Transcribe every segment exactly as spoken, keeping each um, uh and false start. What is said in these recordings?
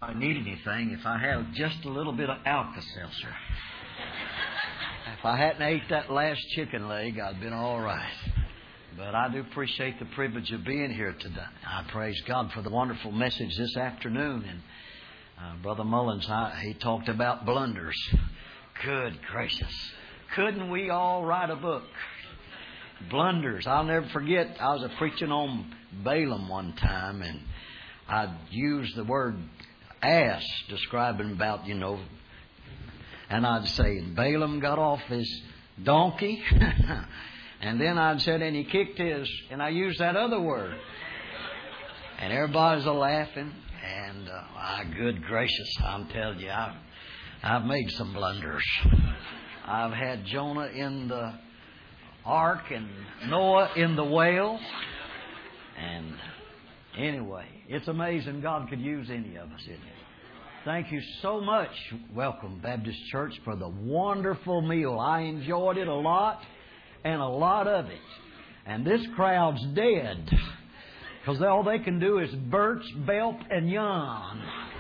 I need anything, if I have just a little bit of Alka-Seltzer. If I hadn't ate that last chicken leg, I'd been all right. But I do appreciate the privilege of being here today. I praise God for the wonderful message this afternoon. And uh, Brother Mullins, I, he talked about blunders. Good gracious. Couldn't we all write a book? Blunders. I'll never forget, I was preaching on Balaam one time, and I'd use the word ass describing about, you know, and I'd say, Balaam got off his donkey, and then I'd say, and he kicked his, and I used that other word. And everybody's a-laughing, and uh, my good gracious, I'm telling you, I've, I've made some blunders. I've had Jonah in the ark and Noah in the whale, and anyway, it's amazing God could use any of us, isn't it? Thank you so much, Welcome Baptist Church, for the wonderful meal. I enjoyed it a lot, and a lot of it. And this crowd's dead, because all they can do is birch, belch, and yawn.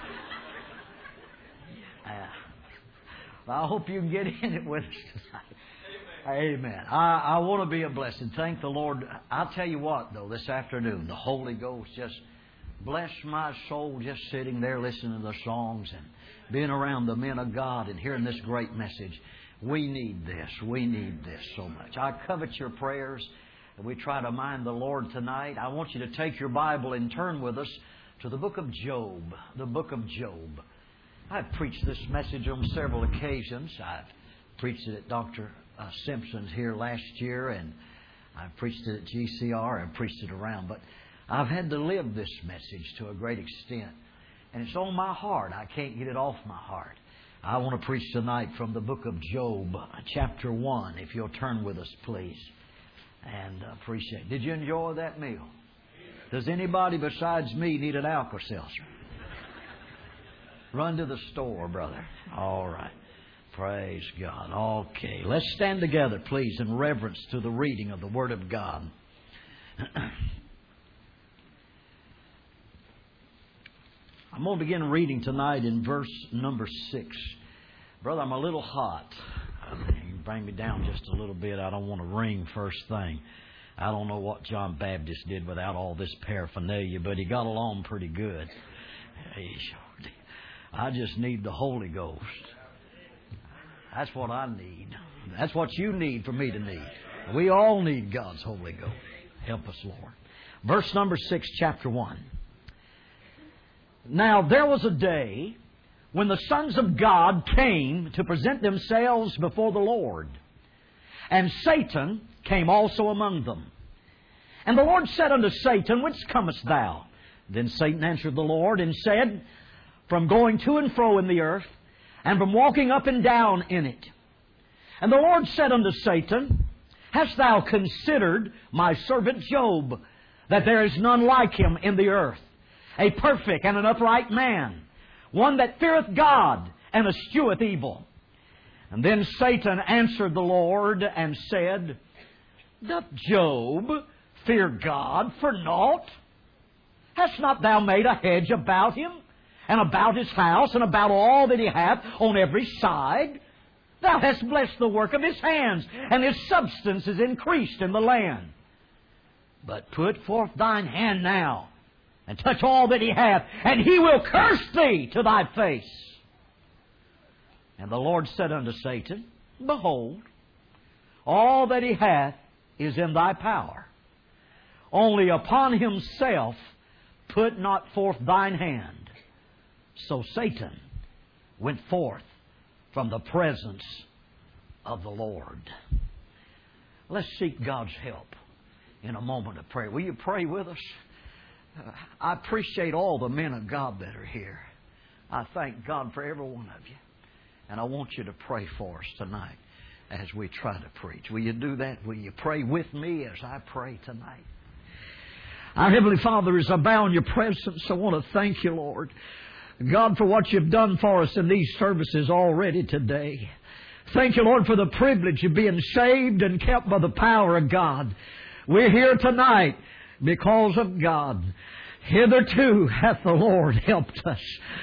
Uh, I hope you can get in it with us tonight. Amen. I, I want to be a blessing. Thank the Lord. I'll tell you what, though, this afternoon, the Holy Ghost just blessed my soul just sitting there listening to the songs and being around the men of God and hearing this great message. We need this. We need this so much. I covet your prayers. We try to mind the Lord tonight. I want you to take your Bible and turn with us to the book of Job. The book of Job. I've preached this message on several occasions. I've preached it at Doctor Uh, Simpson's here last year, and I've preached it at G C R and preached it around. But I've had to live this message to a great extent, and it's on my heart. I can't get it off my heart. I want to preach tonight from the book of Job, chapter one, if you'll turn with us, please, and appreciate it. Did you enjoy that meal? Does anybody besides me need an Alka-Seltzer? Run to the store, brother. All right. Praise God. Okay. Let's stand together, please, in reverence to the reading of the Word of God. I'm going to begin reading tonight in verse number six. Brother, I'm a little hot. You can bring me down just a little bit. I don't want to ring first thing. I don't know what John Baptist did without all this paraphernalia, but he got along pretty good. I just need the Holy Ghost. That's what I need. That's what you need for me to need. We all need God's Holy Ghost. Help us, Lord. Verse number six, chapter one. Now there was a day when the sons of God came to present themselves before the Lord. And Satan came also among them. And the Lord said unto Satan, Whence comest thou? Then Satan answered the Lord and said, From going to and fro in the earth, and from walking up and down in it. And the Lord said unto Satan, Hast thou considered my servant Job, that there is none like him in the earth, a perfect and an upright man, one that feareth God and escheweth evil? And then Satan answered the Lord and said, Doth Job fear God for naught? Hast not thou made a hedge about him, and about his house, and about all that he hath on every side? Thou hast blessed the work of his hands, and his substance is increased in the land. But put forth thine hand now, and touch all that he hath, and he will curse thee to thy face. And the Lord said unto Satan, Behold, all that he hath is in thy power. Only upon himself put not forth thine hand. So Satan went forth from the presence of the Lord. Let's seek God's help in a moment of prayer. Will you pray with us? Uh, I appreciate all the men of God that are here. I thank God for every one of you. And I want you to pray for us tonight as we try to preach. Will you do that? Will you pray with me as I pray tonight? Our Heavenly Father, as I bow in your presence, I want to thank you, Lord, God, for what you've done for us in these services already today. Thank you, Lord, for the privilege of being saved and kept by the power of God. We're here tonight because of God. Hitherto hath the Lord helped us.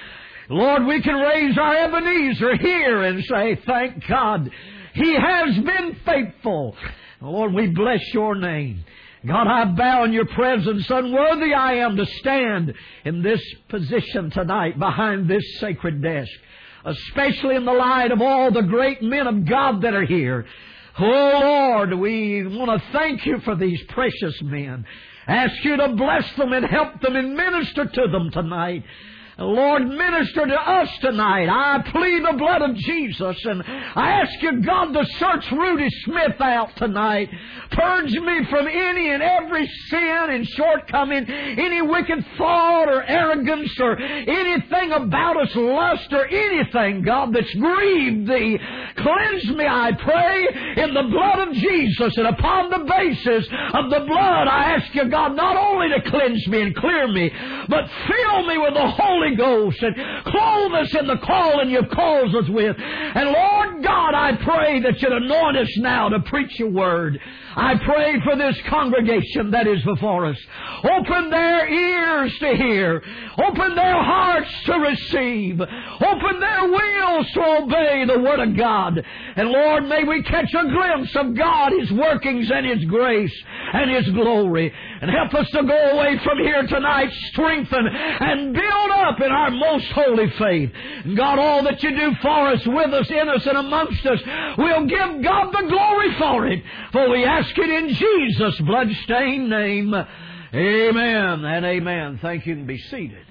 Lord, we can raise our Ebenezer here and say, thank God, He has been faithful. Lord, we bless Your name. God, I bow in Your presence. Unworthy I am to stand in this position tonight behind this sacred desk, especially in the light of all the great men of God that are here. Oh, Lord, we want to thank You for these precious men. Ask You to bless them and help them and minister to them tonight. Lord, minister to us tonight. I plead the blood of Jesus, and I ask You, God, to search Rudy Smith out tonight. Purge me from any and every sin and shortcoming, any wicked thought or arrogance or anything about us, lust or anything, God, that's grieved Thee. Cleanse me, I pray, in the blood of Jesus, and upon the basis of the blood, I ask You, God, not only to cleanse me and clear me, but fill me with the Holy Ghost and clothe us in the calling You've called us with. And Lord God, I pray that You'd anoint us now to preach Your Word. I pray for this congregation that is before us. Open their ears to hear. Open their hearts to receive. Open their wills to obey the Word of God. And Lord, may we catch a glimpse of God, His workings and His grace and His glory. And help us to go away from here tonight strengthened and build up in our most holy faith. And God, all that You do for us, with us, in us, and amongst us, we'll give God the glory for it. For we ask it in Jesus' blood-stained name. Amen and amen. Thank you, and be seated.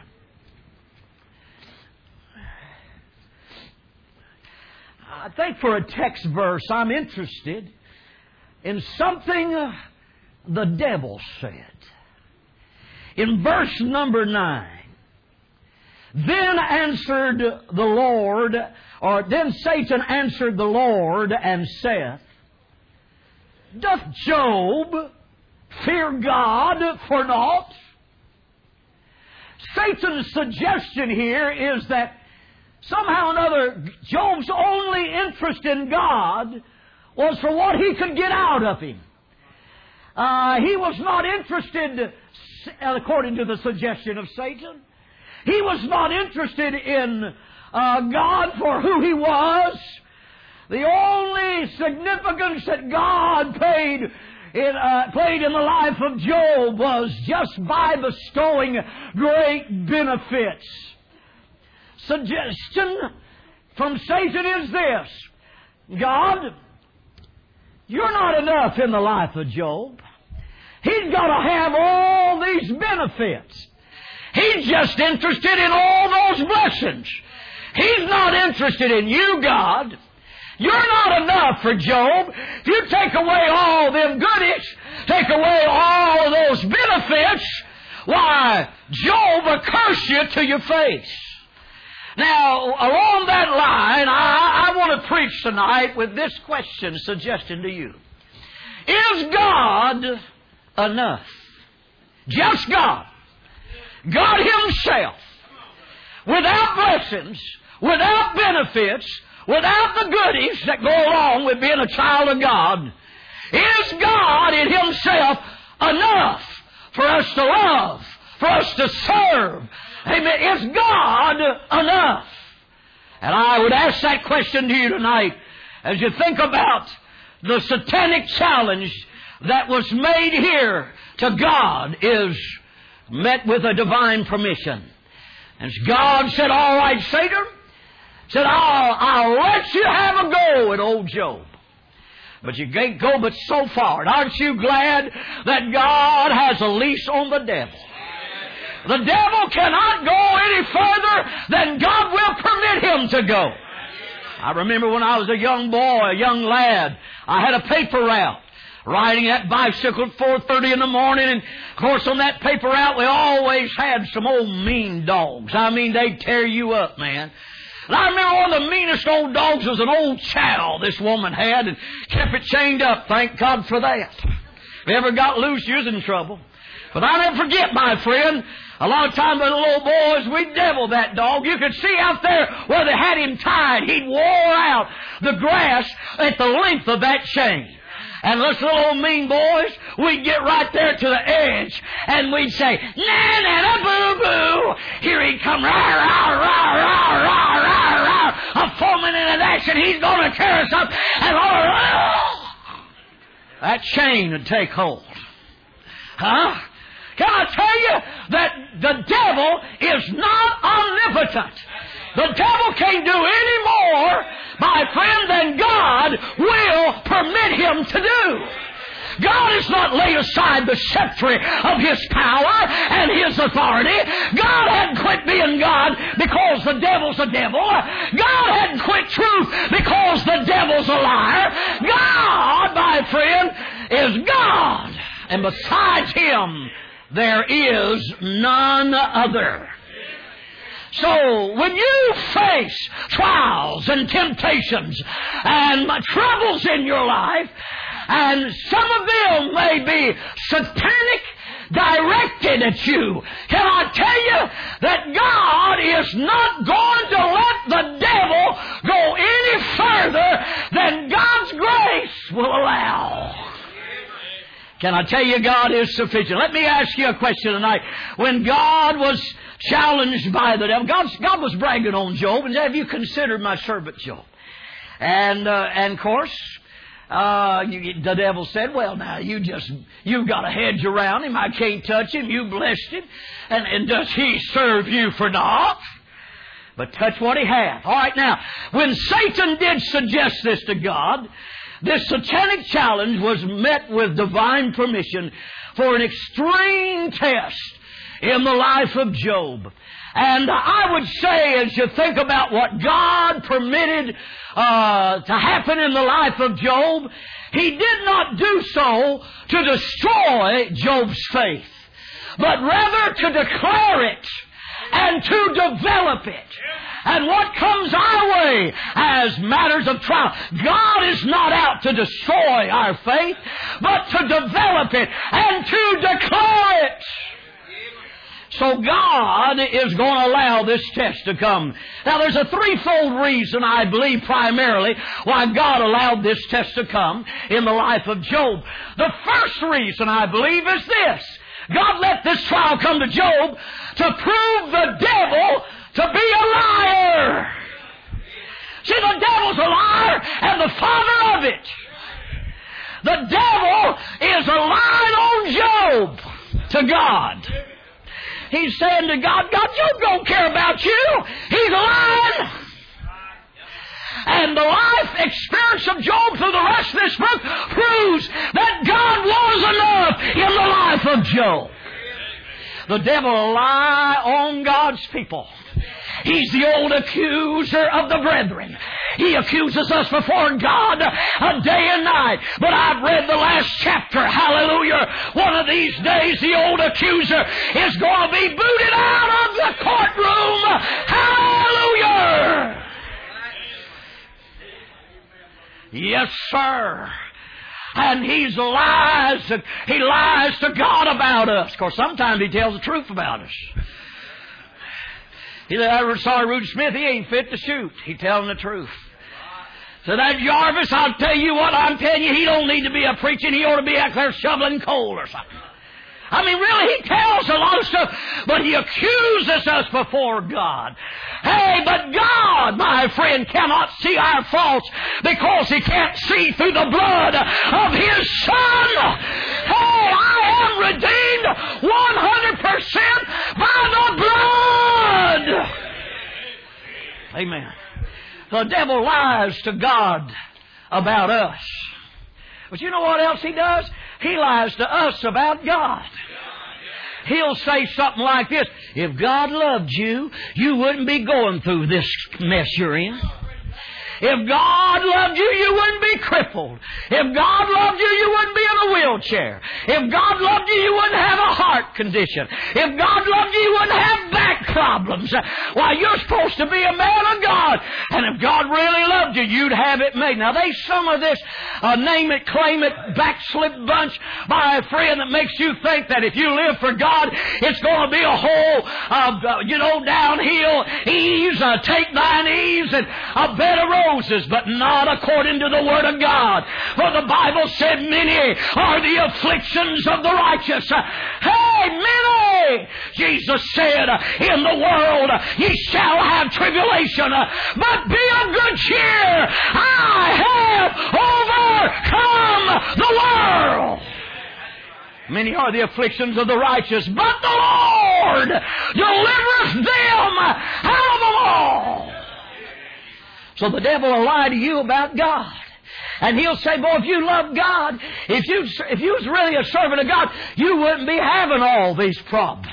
I think for a text verse, I'm interested in something the devil said. In verse number nine, then answered the Lord, or then Satan answered the Lord and saith, doth Job fear God for naught? Satan's suggestion here is that somehow or another, Job's only interest in God was for what he could get out of Him. Uh, he was not interested, according to the suggestion of Satan, he was not interested in uh, God for who He was. The only significance that God paid in, uh, played in the life of Job was just by bestowing great benefits. Suggestion from Satan is this: God, You're not enough in the life of Job. He's got to have all these benefits. He's just interested in all those blessings. He's not interested in You, God. You're not enough for Job. If you take away all them goodies, take away all of those benefits, why, Job will curse you to your face. Now, along that line, I, I want to preach tonight with this question suggested to you. Is God enough? Just God. God Himself. Without blessings, without benefits, without the goodies that go along with being a child of God, is God in Himself enough for us to love, for us to serve? Amen. Is God enough? And I would ask that question to you tonight as you think about the satanic challenge that was made here to God is met with a divine permission. And God said, all right, Satan, said, I'll, I'll let you have a go at old Job. But you can't go but so far. And aren't you glad that God has a leash on the devil? The devil cannot go any further than God will permit him to go. I remember when I was a young boy, a young lad, I had a paper route, riding that bicycle at four thirty in the morning, and of course on that paper route we always had some old mean dogs. I mean, they'd tear you up, man. And I remember one of the meanest old dogs was an old chow this woman had, and kept it chained up. Thank God for that. If it ever got loose, you was in trouble. But I'll never forget, my friend, a lot of times with the little boys, we'd devil that dog. You could see out there where they had him tied. He'd wore out the grass at the length of that chain. And us little old mean boys, we'd get right there to the edge, and we'd say, na na na boo boo, here he come, rah rah rah resurrection, He's going to carry us up. And oh, that chain would take hold. Huh? Can I tell you that the devil is not omnipotent? The devil can't do any more, my friend, than God will permit him to do. God has not laid aside the scepter of His power and His authority. God hadn't quit being God because the devil's a devil. God hadn't quit truth because the devil's a liar. God, my friend, is God. And besides Him, there is none other. So, when you face trials and temptations and troubles in your life, and some of them may be satanic directed at you, can I tell you that God is not going to let the devil go any further than God's grace will allow. Can I tell you God is sufficient? Let me ask you a question tonight. When God was challenged by the devil, God, God was bragging on Job and said, have you considered my servant Job? And, uh, and of course, uh, you, the devil said, well, now, you just, you've got a hedge around him. I can't touch him. You blessed him. And, and does he serve you for naught? But touch what he hath. All right, now, when Satan did suggest this to God, this satanic challenge was met with divine permission for an extreme test in the life of Job. And I would say, as you think about what God permitted uh, to happen in the life of Job, He did not do so to destroy Job's faith, but rather to declare it and to develop it. And what comes our way as matters of trial, God is not out to destroy our faith, but to develop it and to declare it. So God is going to allow this test to come. Now there's a threefold reason, I believe, primarily why God allowed this test to come in the life of Job. The first reason, I believe, is this. God let this trial come to Job to prove the devil to be a liar. See, the devil's a liar and the father of it. The devil is a lying on Job to God. He's saying to God, God, Job don't care about you. He's lying. And the life experience of Job through the rest of this book proves that God was enough in the life of Job. The devil will lie on God's people. He's the old accuser of the brethren. He accuses us before God a day and night. But I've read the last chapter. Hallelujah. One of these days the old accuser is going to be booted out of the courtroom. Hallelujah. Yes, sir. And he's lies. He lies to God about us. Of course, sometimes he tells the truth about us. He said, I ever saw Rudy Smith, he ain't fit to shoot. He telling the truth. So that Jarvis, I'll tell you what, I'm telling you, he don't need to be a preaching. He ought to be out there shoveling coal or something. I mean, really, he tells a lot of stuff, but he accuses us before God. Hey, but God, my friend, cannot see our faults because He can't see through the blood of His Son. Hey, I am redeemed one hundred percent by the blood. Amen. The devil lies to God about us. But you know what else he does? He lies to us about God. He'll say something like this. If God loved you, you wouldn't be going through this mess you're in. If God loved you, you wouldn't be crippled. If God loved you, you wouldn't be in a wheelchair. If God loved you, you wouldn't have a heart condition. If God loved you, you wouldn't have back problems. Why, you're supposed to be a man of God. And if God really loved you, you'd have it made. Now, there's some of this uh, name it, claim it, backslip bunch by a friend that makes you think that if you live for God, it's going to be a whole, uh, you know, downhill ease, uh, take thine ease, and a bed of roses, but not according to the Word of God. For the Bible said, many are the afflictions of the righteous. Hey, many way. Jesus said, in the world ye shall have tribulation, but be of good cheer. I have overcome the world. Many are the afflictions of the righteous, but the Lord delivereth them out of them all. So the devil will lie to you about God. And he'll say, boy, if you love God, if you, if you was really a servant of God, you wouldn't be having all these problems.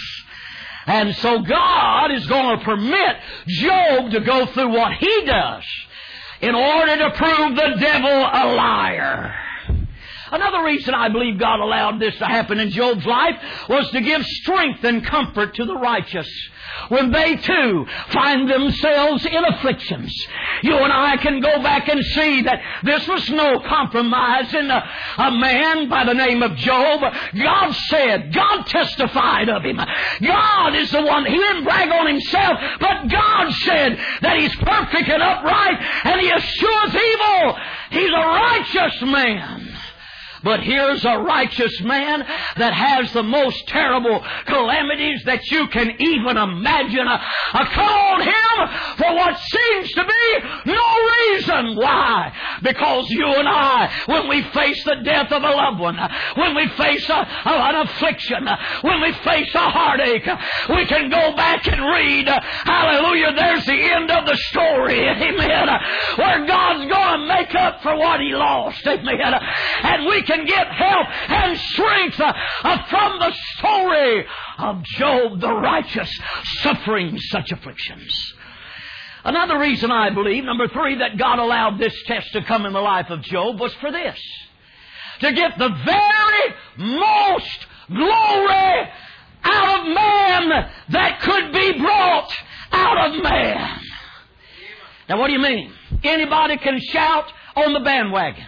And so God is going to permit Job to go through what he does in order to prove the devil a liar. Another reason I believe God allowed this to happen in Job's life was to give strength and comfort to the righteous when they too find themselves in afflictions. You and I can go back and see that this was no compromise in a, a man by the name of Job. God said, God testified of him. God is the one, he didn't brag on himself, but God said that he's perfect and upright and he eschews evil. He's a righteous man. But here's a righteous man that has the most terrible calamities that you can even imagine. A, a come on him for what seems to be no reason. Why? Because you and I, when we face the death of a loved one, when we face a, a, an affliction, when we face a heartache, we can go back and read, hallelujah, there's the end of the story, amen, where God's going to make up for what he lost, amen, and we can get help and strength uh, uh, from the story of Job the righteous suffering such afflictions. Another reason I believe, number three, that God allowed this test to come in the life of Job was for this: to get the very most glory out of man that could be brought out of man. Now what do you mean? Anybody can shout on the bandwagon.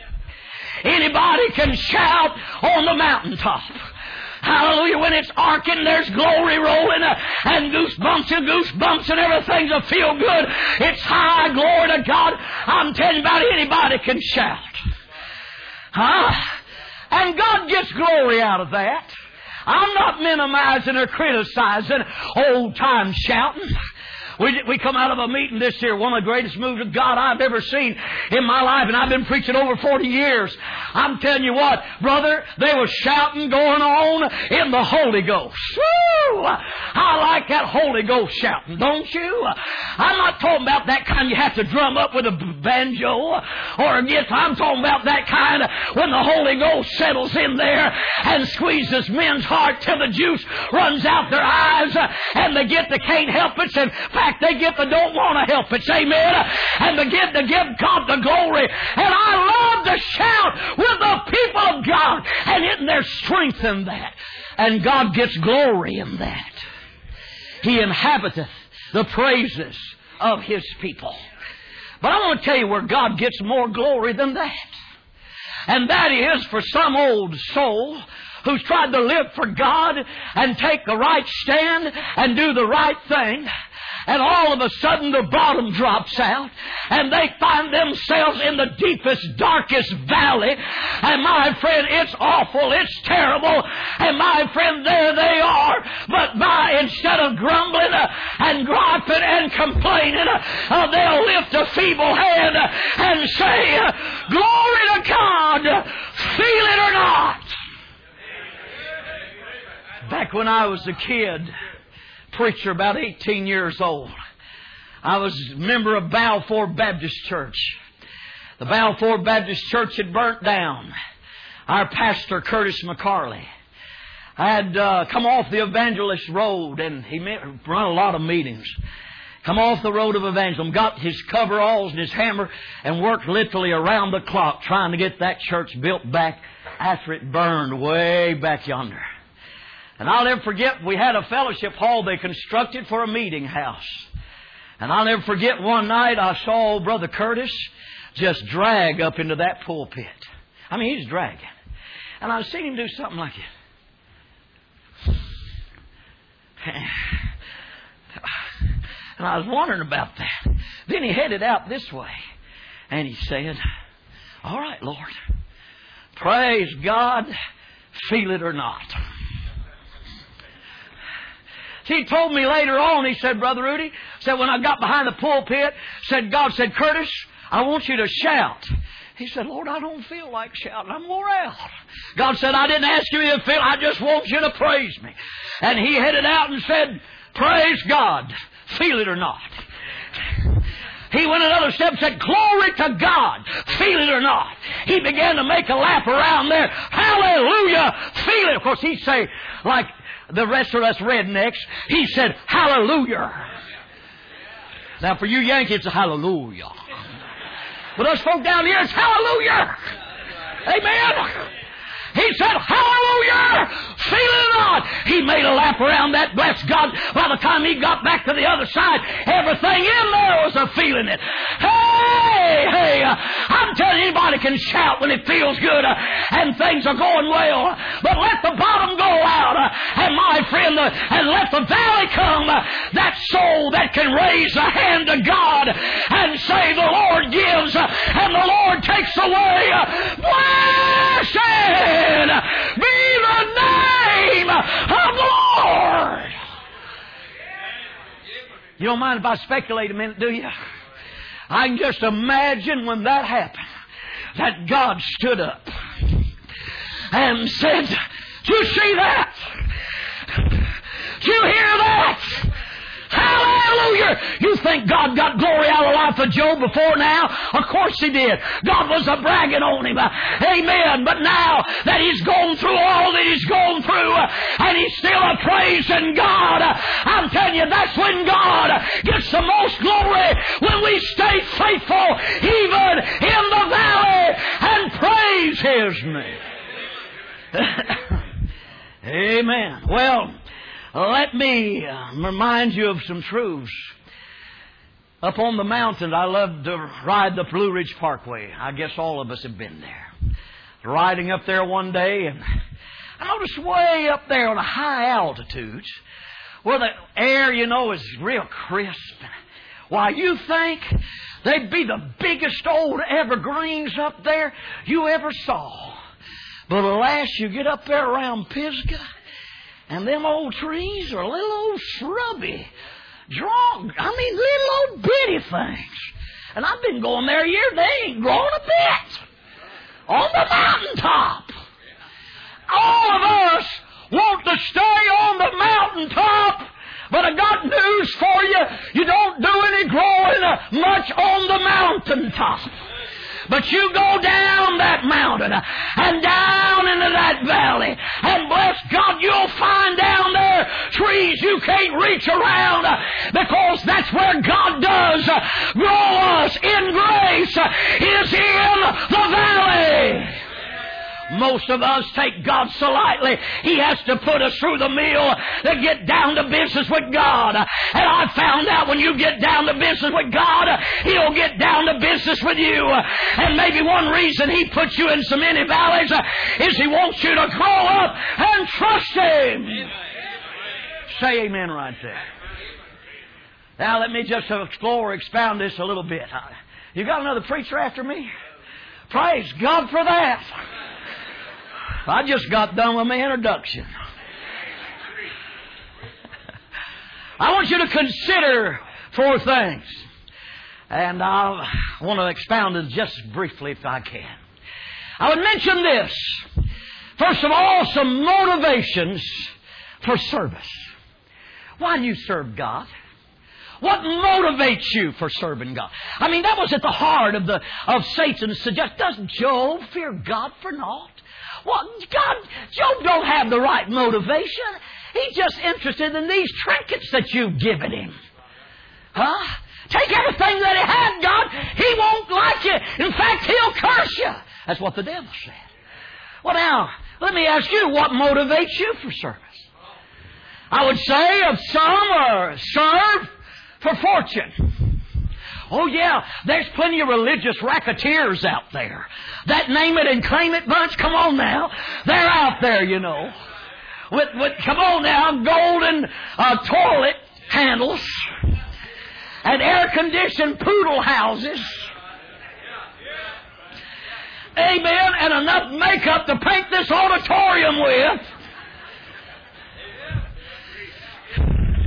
Anybody can shout on the mountaintop. Hallelujah. When it's arcing, there's glory rolling uh, and goosebumps and goosebumps and everything's a feel good. It's high, glory to God. I'm telling you about it, anybody can shout. Huh? And God gets glory out of that. I'm not minimizing or criticizing old time shouting. We, we come out of a meeting this year, one of the greatest moves of God I've ever seen in my life, and I've been preaching over forty years. I'm telling you what, brother, they were shouting going on in the Holy Ghost. Woo! I like that Holy Ghost shouting, don't you? I'm not talking about that kind you have to drum up with a banjo or a guitar. I'm talking about that kind when the Holy Ghost settles in there and squeezes men's heart till the juice runs out their eyes, and they get the can't help it, and they get the don't want to help it, amen, and they get to give God the glory. And I love to shout with the people of God, and isn't there strength in that? And God gets glory in that. He inhabiteth the praises of His people. But I want to tell you where God gets more glory than that. And that is for some old soul who's tried to live for God and take the right stand and do the right thing, and all of a sudden the bottom drops out and they find themselves in the deepest, darkest valley. And my friend, it's awful, it's terrible. And my friend, there they are. But by, instead of grumbling uh, and griping and complaining, uh, they'll lift a feeble hand uh, and say, uh, glory to God, feel it or not. Back when I was a kid, preacher about eighteen years old, I was a member of Balfour Baptist Church. The Balfour Baptist Church had burnt down. Our pastor, Curtis McCarley, had uh, come off the Evangelist Road, and he run a lot of meetings. Come off the road of evangelism, got his coveralls and his hammer, and worked literally around the clock trying to get that church built back after it burned way back yonder. And I'll never forget, we had a fellowship hall they constructed for a meeting house. And I'll never forget one night I saw old Brother Curtis just drag up into that pulpit. I mean, he's dragging. And I seen him do something like it. And I was wondering about that. Then he headed out this way. And he said, all right, Lord, praise God, feel it or not. See, he told me later on, he said, Brother Rudy, said when I got behind the pulpit, said, God said, Curtis, I want you to shout. He said, Lord, I don't feel like shouting. I'm wore out. God said, I didn't ask you to feel. I just want you to praise me. And he headed out and said, praise God. Feel it or not. He went another step and said, glory to God. Feel it or not. He began to make a lap around there. Hallelujah. Feel it. Of course, he'd say, like the rest of us rednecks, he said, hallelujah. Now, for you Yankees, it's a hallelujah. But us folk down here, it's hallelujah. Amen. He said, hallelujah. Feel it or not. He made a lap around that, bless God. By the time he got back to the other side, everything in there was a feeling it. Hey, hey, uh, I'm telling you, anybody can shout when it feels good uh, and things are going well. But let the bottom go out. Uh, and my friend, uh, and let the valley come. Uh, that soul that can raise a hand to God and say, the Lord gives uh, and the Lord takes away. Uh, blessed be the name of the Lord. You don't mind if I speculate a minute, do you? I can just imagine when that happened, that God stood up and said, "Do you see that? Do you hear that? Hallelujah!" You think God got glory out of the life of Job before now? Of course He did. God was a bragging on him. Amen. But now that he's gone through all that he's gone through, and he's still a praising God, I'm telling you, that's when God gets the most glory, when we stay faithful even in the valley and praise His name. Amen. Well, let me uh, remind you of some truths. Up on the mountain, I love to ride the Blue Ridge Parkway. I guess all of us have been there. Riding up there one day, and I noticed way up there on a high altitude, where the air, you know, is real crisp. Why, you think they'd be the biggest old evergreens up there you ever saw. But alas, you get up there around Pisgah, and them old trees are little old shrubby, drawn, I mean, little old bitty things. And I've been going there a year, they ain't grown a bit. On the mountaintop. All of us want to stay on the mountaintop, but I got news for you. You don't do any growing much on the mountaintop. But you go down that mountain and down into that valley, and bless God, you'll find down there trees you can't reach around, because that's where God does grow us in grace, is in the valley. Most of us take God so lightly, He has to put us through the mill to get down to business with God. And I found out when you get down to business with God, He'll get down to business with you. And maybe one reason He puts you in so many valleys is He wants you to grow up and trust Him. Say amen right there. Now let me just explore, expound this a little bit. You got another preacher after me? Praise God for that. I just got done with my introduction. I want you to consider four things. And I want to expound it just briefly if I can. I would mention this. First of all, some motivations for service. Why do you serve God? What motivates you for serving God? I mean, that was at the heart of the of Satan's suggestion. Doesn't Job fear God for naught? Well, God, Job don't have the right motivation. He's just interested in these trinkets that you've given him. Huh? Take everything that he had, God. He won't like you. In fact, he'll curse you. That's what the devil said. Well, now, let me ask you, what motivates you for service? I would say of some are serve for fortune. Oh, yeah, there's plenty of religious racketeers out there. That name it and claim it bunch, come on now. They're out there, you know. With, with come on now, golden uh, toilet handles and air-conditioned poodle houses. Amen, and enough makeup to paint this auditorium with.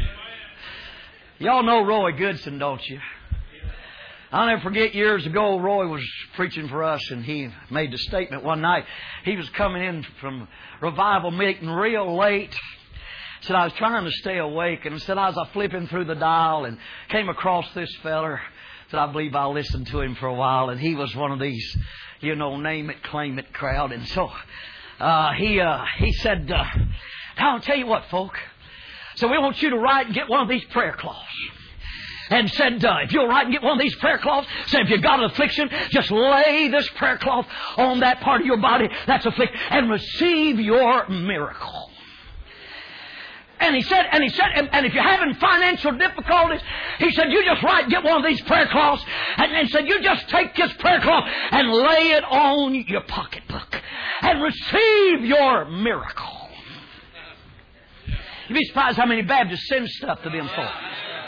Y'all know Roy Goodson, don't you? I'll never forget years ago, Roy was preaching for us, and he made the statement one night. He was coming in from revival meeting real late. Said, I was trying to stay awake, and said, I was flipping through the dial and came across this feller. Said, I believe I listened to him for a while, and he was one of these, you know, name it, claim it crowd. And so uh, he uh, he said, uh, I'll tell you what, folk. So we want you to write and get one of these prayer cloths. And said, uh, if you'll write and get one of these prayer cloths, said, if you've got an affliction, just lay this prayer cloth on that part of your body that's afflicted and receive your miracle. And he said, and he said, and, and if you're having financial difficulties, he said, you just write, get one of these prayer cloths, and, and said, you just take this prayer cloth and lay it on your pocketbook and receive your miracle. You'd be surprised how many Baptists send stuff to them folks.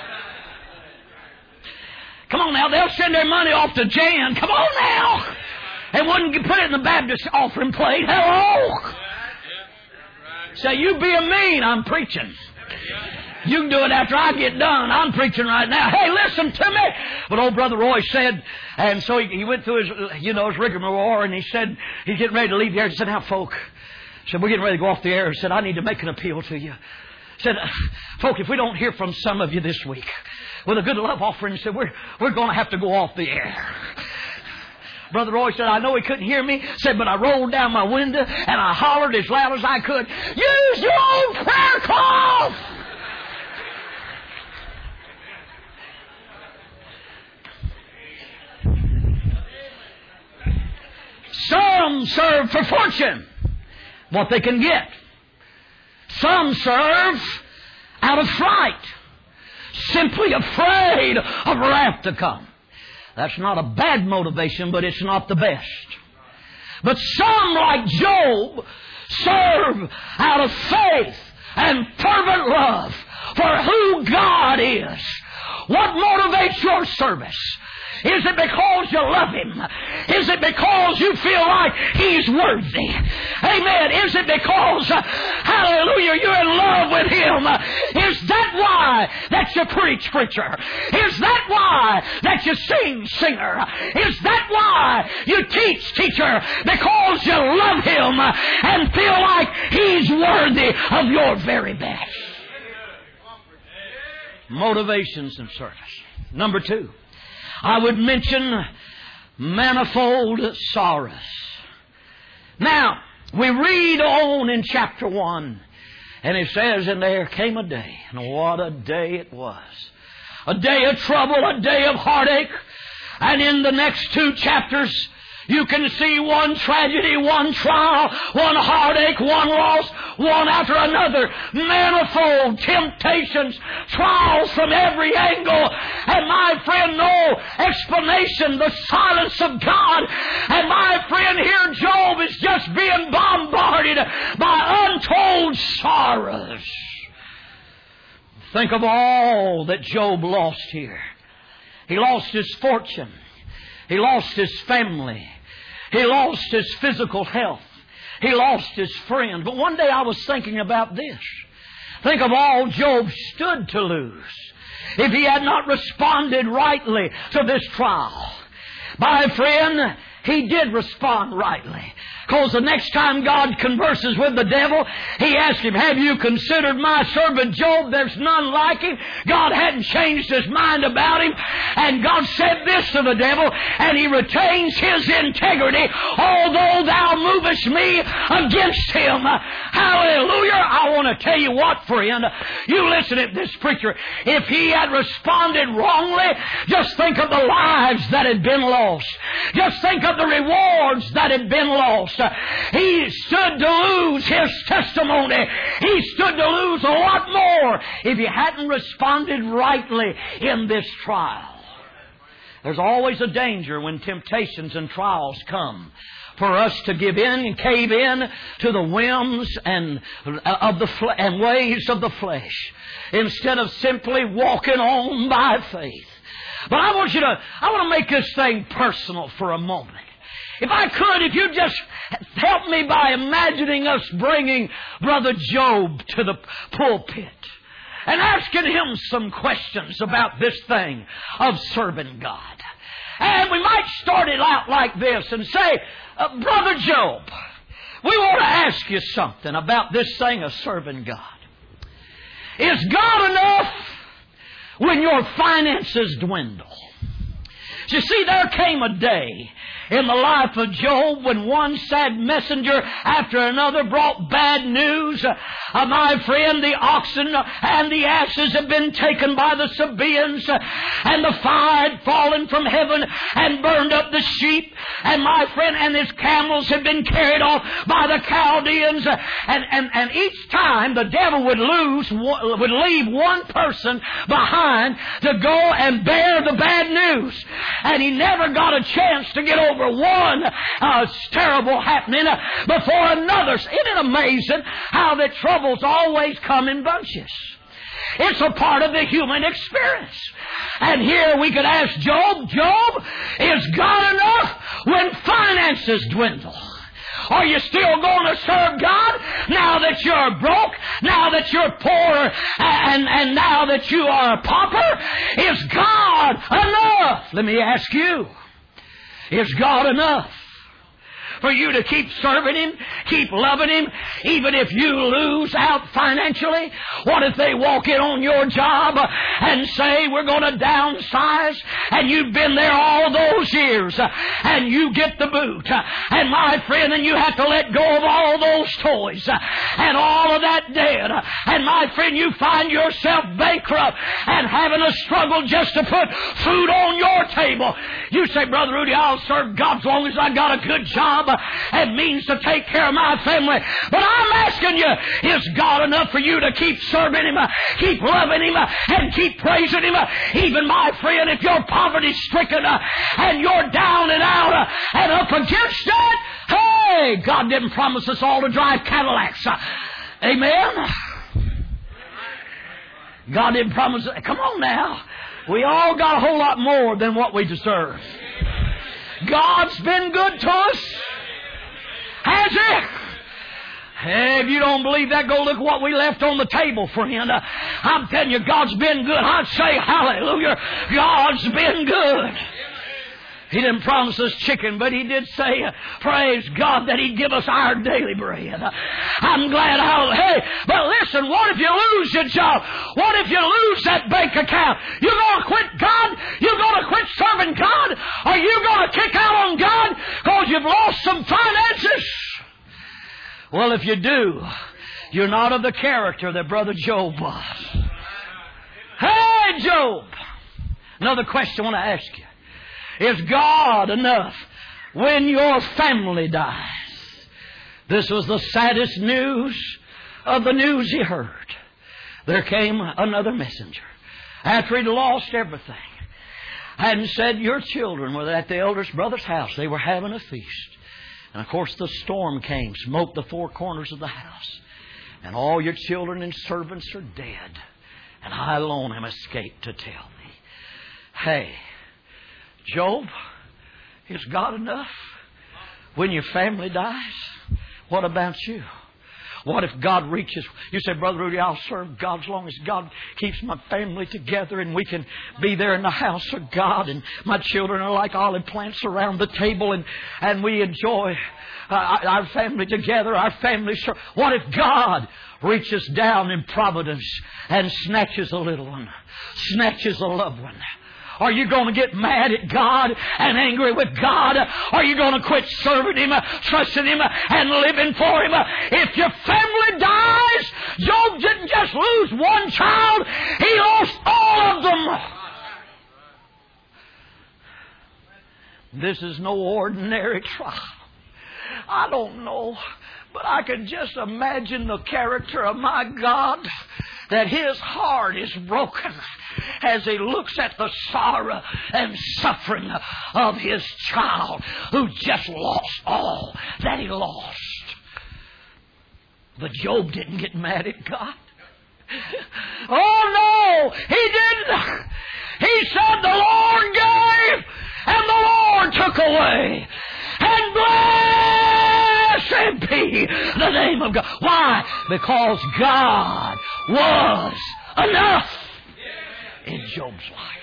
Come on now, they'll send their money off to Jan. Come on now. They wouldn't put it in the Baptist offering plate. Hello. Say, you be a mean, I'm preaching. You can do it after I get done. I'm preaching right now. Hey, listen to me. But old Brother Roy said, and so he, he went through his, you know, his rigmarole, and he said, he's getting ready to leave the air. He said, now, folk, said, we're getting ready to go off the air. He said, I need to make an appeal to you. Said, folk, if we don't hear from some of you this week with a good love offering, he said, we're, we're going to have to go off the air. Brother Roy said, I know he couldn't hear me. Said, but I rolled down my window and I hollered as loud as I could, use your own prayer cloth! Some serve for fortune, what they can get. Some serve out of fright, simply afraid of wrath to come. That's not a bad motivation, but it's not the best. But some, like Job, serve out of faith and fervent love for who God is. What motivates your service? Is it because you love Him? Is it because you feel like He's worthy? Amen. Is it because, uh, hallelujah, you're in love with Him? Is that why that you preach, preacher? Is that why that you sing, singer? Is that why you teach, teacher? Because you love Him and feel like He's worthy of your very best. Motivations in service. Number two, I would mention manifold sorrows. Now, we read on in chapter one, and it says, and there came a day, and what a day it was. A day of trouble, a day of heartache, and in the next two chapters, you can see one tragedy, one trial, one heartache, one loss, one after another. Manifold temptations, trials from every angle. And my friend, no explanation, the silence of God. And my friend, here Job is just being bombarded by untold sorrows. Think of all that Job lost here. He lost his fortune. He lost his family. He lost his physical health. He lost his friends. But one day I was thinking about this. Think of all Job stood to lose if he had not responded rightly to this trial. My friend, he did respond rightly. Because the next time God converses with the devil, He asked him, have you considered my servant Job? There's none like him. God hadn't changed His mind about him. And God said this to the devil, and he retains his integrity, although thou movest me against him. Hallelujah. I want to tell you what, friend. You listen at this preacher. If he had responded wrongly, just think of the lives that had been lost. Just think of the rewards that had been lost. He stood to lose his testimony. He stood to lose a lot more if he hadn't responded rightly in this trial. There's always a danger when temptations and trials come for us to give in and cave in to the whims and of the fle- and ways of the flesh instead of simply walking on by faith. But I want you to I want to make this thing personal for a moment. If I could, if you just help me by imagining us bringing Brother Job to the pulpit. and asking Him some questions about this thing of serving God. And we might start it out like this and say, uh, Brother Job, we want to ask you something about this thing of serving God. Is God enough when your finances dwindle? You see, there came a day in the life of Job when one sad messenger after another brought bad news. Uh, my friend, the oxen and the asses have been taken by the Sabaeans, uh, and the fire had fallen from heaven and burned up the sheep. And my friend, and his camels had been carried off by the Chaldeans. Uh, and, and, and each time the devil would lose, would leave one person behind to go and bear the bad news. And he never got a chance to get over one uh, terrible happening uh, before another. Isn't it amazing how that troubles always come in bunches? It's a part of the human experience. And here we could ask Job, Job, is God enough when finances dwindle? Are you still going to serve God now that you're broke, now that you're poor, and, and now that you are a pauper? Is God enough? Let me ask you, is God enough for you to keep serving Him, keep loving Him, even if you lose out financially? What if they walk in on your job and say, we're going to downsize, and you've been there all those years, and you get the boot, and my friend, and you have to let go of all those toys, and all of that debt, and my friend, you find yourself bankrupt and having a struggle just to put food on your table. You say, Brother Rudy, I'll serve God as long as I got a good job and means to take care of my family. But I'm asking you, is God enough for you to keep serving Him, keep loving Him, and keep praising Him? Even, my friend, if you're poverty-stricken and you're down and out and up against it, hey, God didn't promise us all to drive Cadillacs. Amen? God didn't promise us. Come on now. We all got a whole lot more than what we deserve. God's been good to us. Has He? Hey, if you don't believe that, go look at what we left on the table, friend. Uh, I'm telling you, God's been good. I'd say hallelujah. God's been good. He didn't promise us chicken, but He did say, uh, praise God, that He'd give us our daily bread. Uh, I'm glad how, hey, but listen, what if you lose your job? What if you lose that bank account? You going to quit God? You going to quit serving God? Are you going to kick out on God because you've lost some finances? Well, if you do, you're not of the character that Brother Job was. Hey, Job! Another question I want to ask you. Is God enough when your family dies? This was the saddest news of the news he heard. There came another messenger after he'd lost everything and said, your children were at the eldest brother's house. They were having a feast. And of course the storm came, smote the four corners of the house. And all your children and servants are dead. And I alone am escaped to tell thee. Hey, Job, is God enough when your family dies? What about you? What if God reaches? You say, Brother Rudy, I'll serve God as long as God keeps my family together and we can be there in the house of God and my children are like olive plants around the table and, and we enjoy uh, our family together, our family. What if God reaches down in providence and snatches a little one, snatches a loved one? Are you going to get mad at God and angry with God? Are you going to quit serving Him, trusting Him, and living for Him? If your family dies, Job didn't just lose one child, he lost all of them. This is no ordinary trial. I don't know, but I can just imagine the character of my God, that His heart is broken as He looks at the sorrow and suffering of His child who just lost all that he lost. But Job didn't get mad at God. Oh no, he didn't. He said the Lord gave and the Lord took away. And blessed be the name of God. Why? Because God was enough in Job's life.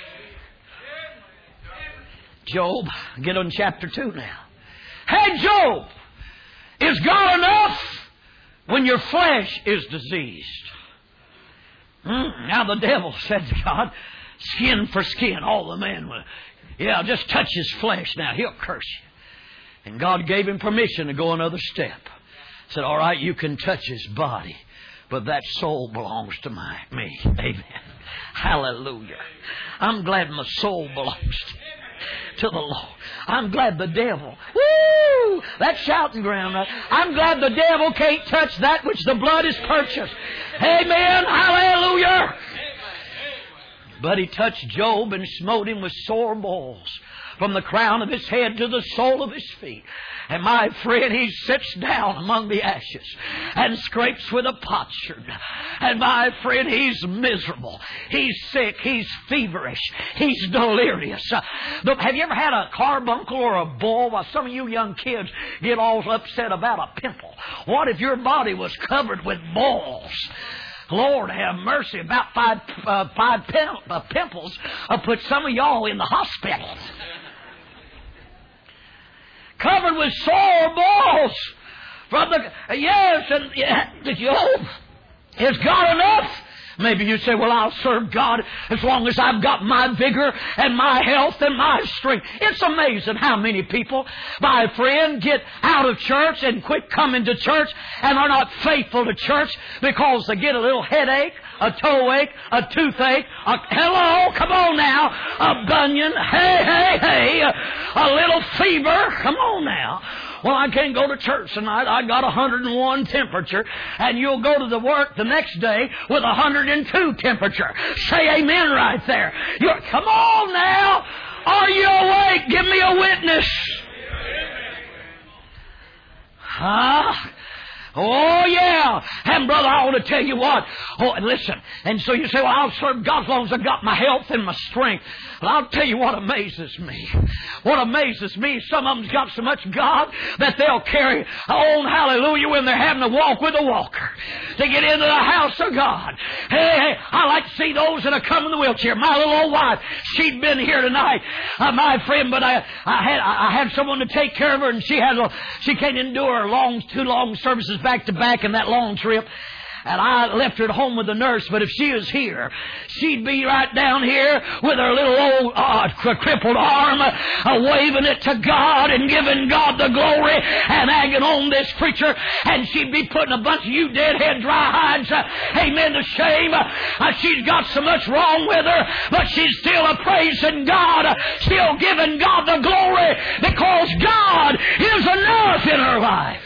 Job, get on chapter two now. Hey, Job, is God enough when your flesh is diseased? Mm, now the devil said to God, skin for skin, all the man will. Yeah, just touch his flesh now, he'll curse you. And God gave him permission to go another step. Said, all right, you can touch his body, but that soul belongs to my, me. Amen. Hallelujah. I'm glad my soul belongs to the Lord. I'm glad the devil, woo, that's shouting ground. Right? I'm glad the devil can't touch that which the blood has purchased. Amen. Hallelujah. But he touched Job and smote him with sore boils from the crown of his head to the sole of his feet. And my friend, he sits down among the ashes and scrapes with a potsherd. And my friend, he's miserable. He's sick. He's feverish. He's delirious. Uh, have you ever had a carbuncle or a boil? Well, some of you young kids get all upset about a pimple. What if your body was covered with boils? Lord have mercy. About five, uh, five pim- uh, pimples will put some of y'all in the hospital. Covered with sore balls from the, yes, and yeah, Job, is God enough? Maybe you say, well, I'll serve God as long as I've got my vigor and my health and my strength. It's amazing how many people, my friend, get out of church and quit coming to church and are not faithful to church because they get a little headache, a toe ache, a toothache, a, hello, come on now, a bunion, hey, hey, hey, a, a little fever, come on now. Well, I can't go to church tonight. I got one hundred one temperature. And you'll go to the work the next day with one hundred two temperature. Say amen right there. You're, come on now. Are you awake? Give me a witness. Huh? Oh, yeah. And, brother, I want to tell you what. Oh, and listen. And so you say, well, I'll serve God as long as I've got my health and my strength. Well, I'll tell you what amazes me. What amazes me, some of them's got so much God that they'll carry on, hallelujah, when they're having to walk with a walker to get into the house of God. Hey, hey, I like to see those that are coming in the wheelchair. My little old wife, she'd been here tonight, uh, my friend, but I, I had I had someone to take care of her, and she had a, she can't endure long, two long services back to back in that long trip. And I left her at home with the nurse, but if she was here, she'd be right down here with her little old uh, crippled arm, uh, waving it to God and giving God the glory and hanging on this preacher. And she'd be putting a bunch of you deadhead dry hides, uh, amen, to shame. Uh, she's got so much wrong with her, but she's still a praising God, uh, still giving God the glory because God is enough in her life.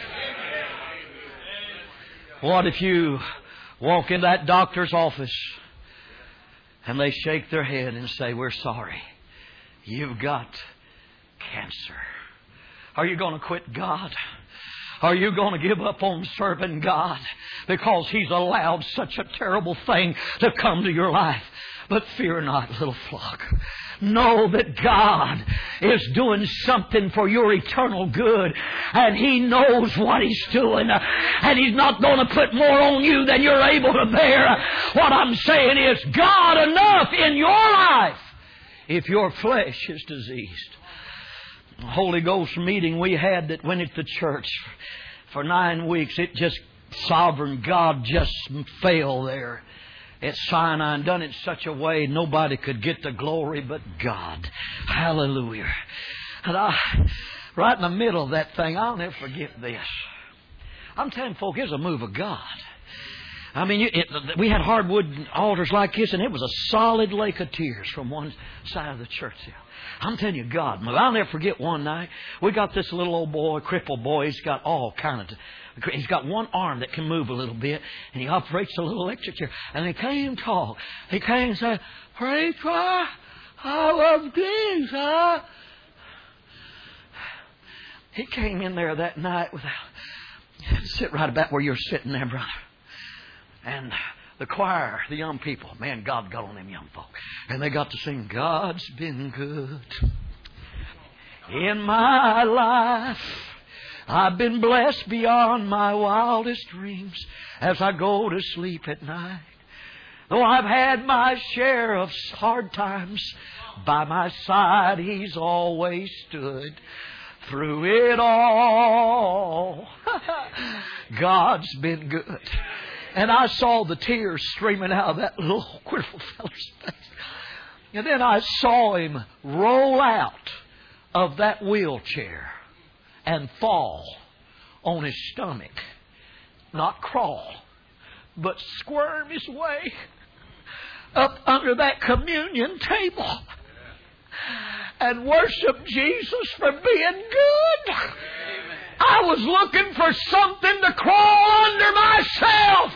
What if you walk in that doctor's office and they shake their head and say, we're sorry, you've got cancer. Are you going to quit God? Are you going to give up on serving God because He's allowed such a terrible thing to come to your life? But fear not, little flock. Know that God is doing something for your eternal good. And He knows what He's doing. And He's not going to put more on you than you're able to bear. What I'm saying is, God enough in your life if your flesh is diseased. The Holy Ghost meeting we had that went at the church for nine weeks, it just, sovereign God just fell there at Sinai and done it in such a way nobody could get the glory but God. Hallelujah. And I, right in the middle of that thing, I'll never forget this. I'm telling folk, it's a move of God. I mean, it, we had hardwood altars like this, and it was a solid lake of tears from one side of the church there. I'm telling you, God moved. I'll never forget one night, we got this little old boy, crippled boy. He's got all kind of... He's got one arm that can move a little bit, and he operates a little electric chair. And he came talk. He came and said, "Preacher, I love Jesus." He came in there that night without... Sit right about where you're sitting there, brother. And the choir, the young people, man, God got on them young folk. And they got to sing, "God's been good in my life. I've been blessed beyond my wildest dreams as I go to sleep at night. Though I've had my share of hard times, by my side He's always stood through it all. God's been good. And I saw the tears streaming out of that little crippled fellow's face. And then I saw him roll out of that wheelchair and fall on his stomach. Not crawl, but squirm his way up under that communion table and worship Jesus for being good. I was looking for something to crawl under myself.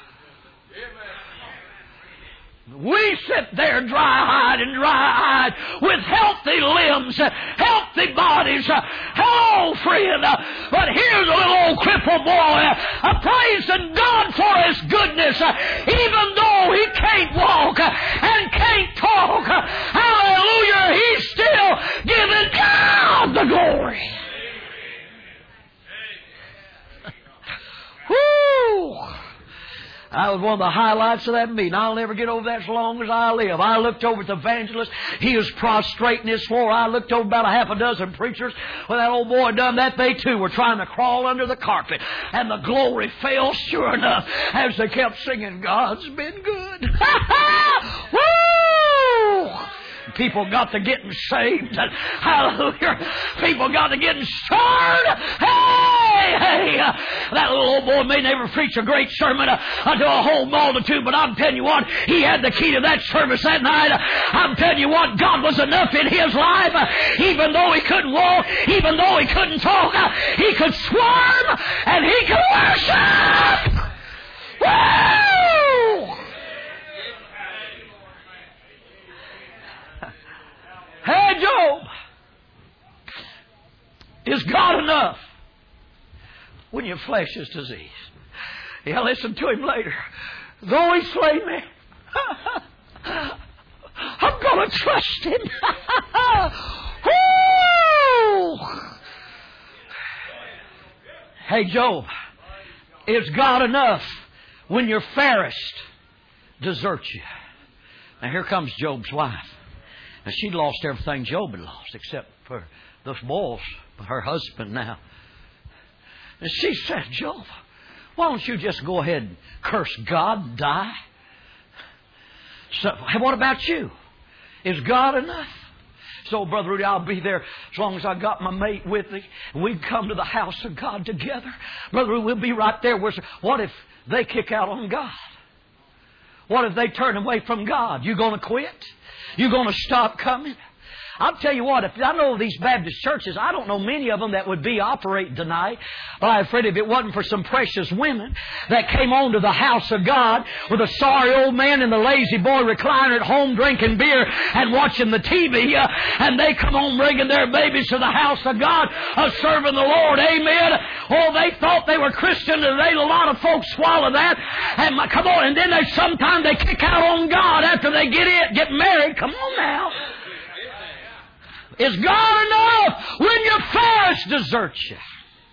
We sit there dry-eyed and dry-eyed with healthy limbs, healthy bodies. Hello, friend. But here's a little old crippled boy uh, praising God for His goodness, uh, even though he can't walk uh, and can't talk. Uh, hallelujah. He's still giving God the glory. Woo! That was one of the highlights of that meeting. I'll never get over that as long as I live. I looked over at the evangelist. He was prostrate in his floor. I looked over about a half a dozen preachers. When that old boy done that, they too were trying to crawl under the carpet. And the glory fell sure enough as they kept singing, God's been good. Woo! People got to getting saved. Hallelujah. People got to getting stirred. Hey, hey. Uh, that little old boy may never preach a great sermon uh, to a whole multitude, but I'm telling you what, he had the key to that service that night. Uh, I'm telling you what, God was enough in his life. Uh, even though he couldn't walk, even though he couldn't talk, uh, he could swarm and he could worship. Woo! Hey, Job, is God enough when your flesh is diseased? Yeah, listen to him later. Though he slay me, I'm going to trust him. Woo! Hey, Job, is God enough when your fairest deserts you? Now, here comes Job's wife. And she'd lost everything Job had lost except for those boys, her husband now. And she said, Job, why don't you just go ahead and curse God and die? So, what about you? Is God enough? So, Brother Rudy, I'll be there as long as I got my mate with me. We'd come to the house of God together. Brother Rudy, we'll be right there. What if they kick out on God? What if they turn away from God? You going to quit? You going to stop coming? I'll tell you what, if I know these Baptist churches, I don't know many of them that would be operating tonight. But I'm afraid if it wasn't for some precious women that came on to the house of God with a sorry old man and the lazy boy recliner at home drinking beer and watching the T V, uh, and they come on bringing their babies to the house of God, uh, serving the Lord. Amen. Oh, they thought they were Christian, and they, a lot of folks swallow that. And uh, come on, and then they sometimes they kick out on God after they get it, get married. Come on now. Is God enough when your fairest deserts you?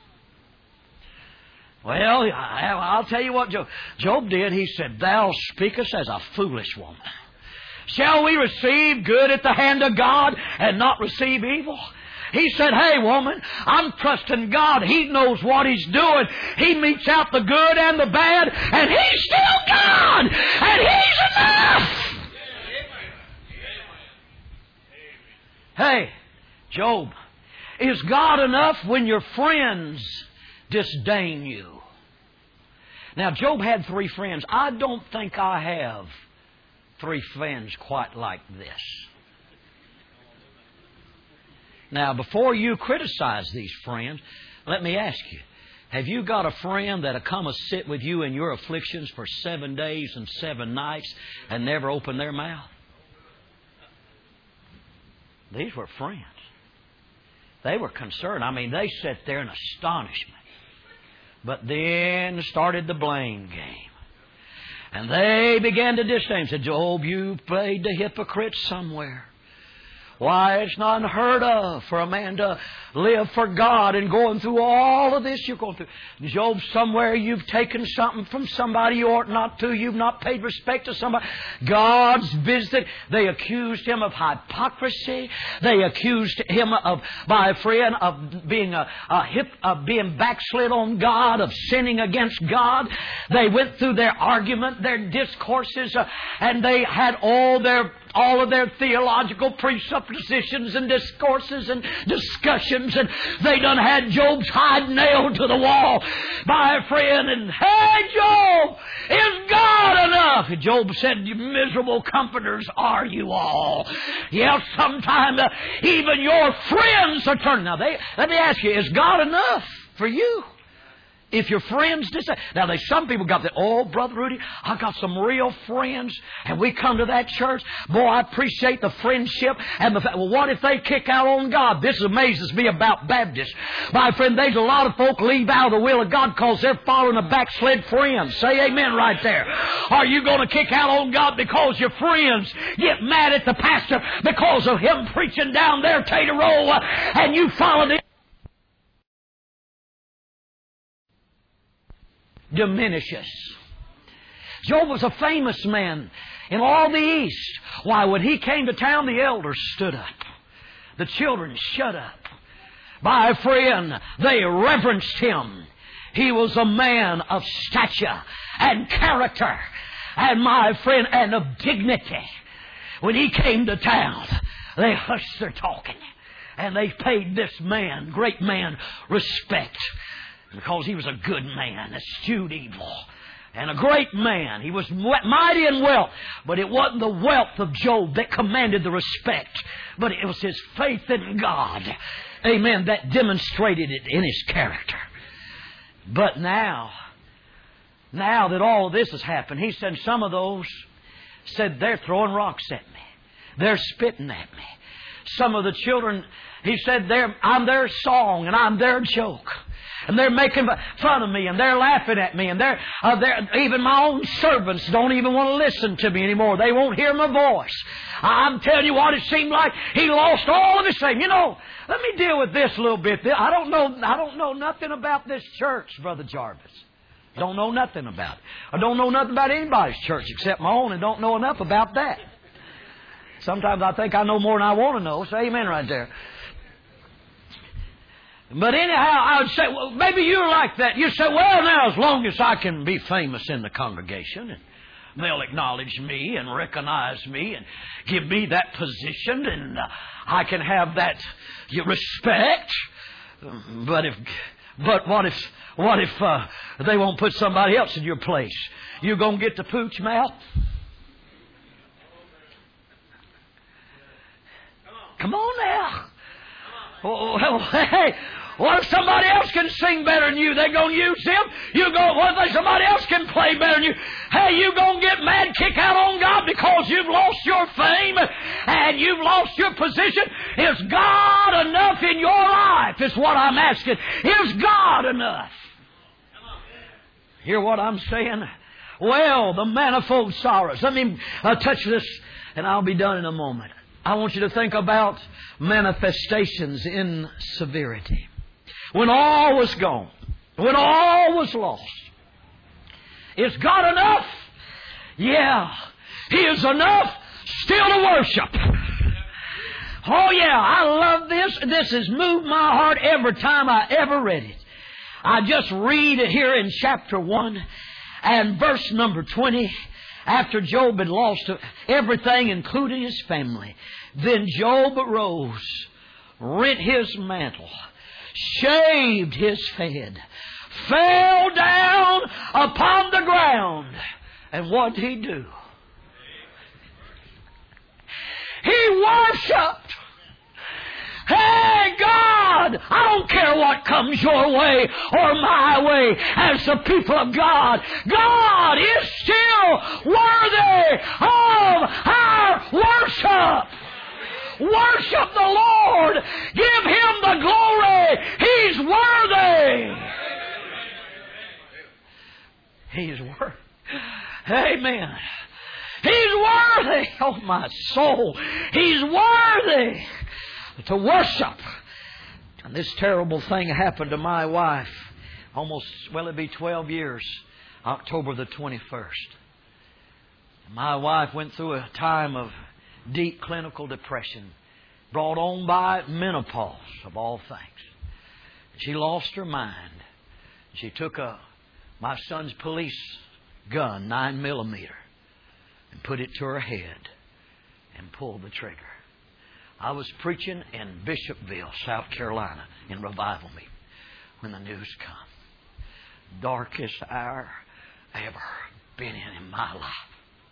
Well, I'll tell you what Job, Job did. He said, Thou speakest as a foolish woman. Shall we receive good at the hand of God and not receive evil? He said, hey, woman, I'm trusting God. He knows what He's doing. He meets out the good and the bad, and He's still God, and He's enough. Hey, Job, is God enough when your friends disdain you? Now, Job had three friends. I don't think I have three friends quite like this. Now, before you criticize these friends, let me ask you, have you got a friend that'll come and sit with you in your afflictions for seven days and seven nights and never open their mouth? These were friends. They were concerned. I mean, they sat there in astonishment. But then started the blame game. And they began to disdain. Said, Job, you played the hypocrite somewhere. Why, it's not unheard of for a man to live for God and going through all of this you're going through. Job, somewhere you've taken something from somebody you ought not to. You've not paid respect to somebody. God's visited. They accused him of hypocrisy. They accused him of, by a friend, of being a, a hip, of being backslid on God, of sinning against God. They went through their argument, their discourses, uh, and they had all their all of their theological presuppositions and discourses and discussions, and they done had Job's hide nailed to the wall by a friend. And, hey, Job, is God enough? And Job said, you miserable comforters are you all. Yes, sometimes uh, even your friends are turning. Now, they, let me ask you, is God enough for you? If your friends decide. Now, there's some people got that, oh, Brother Rudy, I got some real friends, and we come to that church. Boy, I appreciate the friendship and the fact. Well, what if they kick out on God? This amazes me about Baptists. My friend, there's a lot of folk leave out of the will of God because they're following a backslid friend. Say amen right there. Are you going to kick out on God because your friends get mad at the pastor because of him preaching down there, Tater Roll, and you followed him? Diminishes. Job was a famous man in all the East. Why, when he came to town, the elders stood up. The children shut up. By a friend, they reverenced him. He was a man of stature and character, and my friend, and of dignity. When he came to town, they hushed their talking, and they paid this man, great man, respect. Because he was a good man, eschewed evil, and a great man. He was mighty in wealth, but it wasn't the wealth of Job that commanded the respect, but it was his faith in God, amen, that demonstrated it in his character. But now, now that all of this has happened, he said some of those said they're throwing rocks at me. They're spitting at me. Some of the children, he said, they're, I'm their song and I'm their joke. And they're making fun of me, and they're laughing at me, and they're, uh, they're even my own servants don't even want to listen to me anymore. They won't hear my voice. I'm telling you what, it seemed like he lost all of his fame. You know, let me deal with this a little bit. I don't know. I don't know nothing about this church, Brother Jarvis. Don't know nothing about it. I don't know nothing about anybody's church except my own, and don't know enough about that. Sometimes I think I know more than I want to know. Say amen right there. But anyhow, I would say, well, maybe you're like that. You say, well, now, as long as I can be famous in the congregation, and they'll acknowledge me and recognize me and give me that position, and uh, I can have that respect. But if, but what if, what if uh, they won't put somebody else in your place? You gonna get the pooch mouth? Come on now. Oh, well, hey, what if somebody else can sing better than you? They going to use them? You go, what if somebody else can play better than you? Hey, you going to get mad, kick out on God because you've lost your fame and you've lost your position? Is God enough in your life? Is what I'm asking. Is God enough? Hear what I'm saying? Well, the manifold sorrows. Let me uh, touch this and I'll be done in a moment. I want you to think about manifestations in severity. When all was gone, when all was lost, is God enough? Yeah, He is enough still to worship. Oh yeah, I love this. This has moved my heart every time I ever read it. I just read it here in chapter one and verse number twenty. After Job had lost everything, including his family, then Job arose, rent his mantle, shaved his head, fell down upon the ground. And what did he do? He worshiped. Hey, God, I don't care what comes your way or my way as the people of God. God is still worthy of our worship. Worship the Lord. Give Him the glory. He's worthy. He's worthy. Amen. He's worthy. Oh, my soul. He's worthy Sunday to worship. And this terrible thing happened to my wife. Almost, well, it'd be twelve years, October the twenty-first. My wife went through a time of deep clinical depression, brought on by menopause, of all things. She lost her mind. She took a my son's police gun, nine millimeter, and put it to her head and pulled the trigger. I was preaching in Bishopville, South Carolina, in revival meeting when the news come. Darkest hour I ever been in in my life.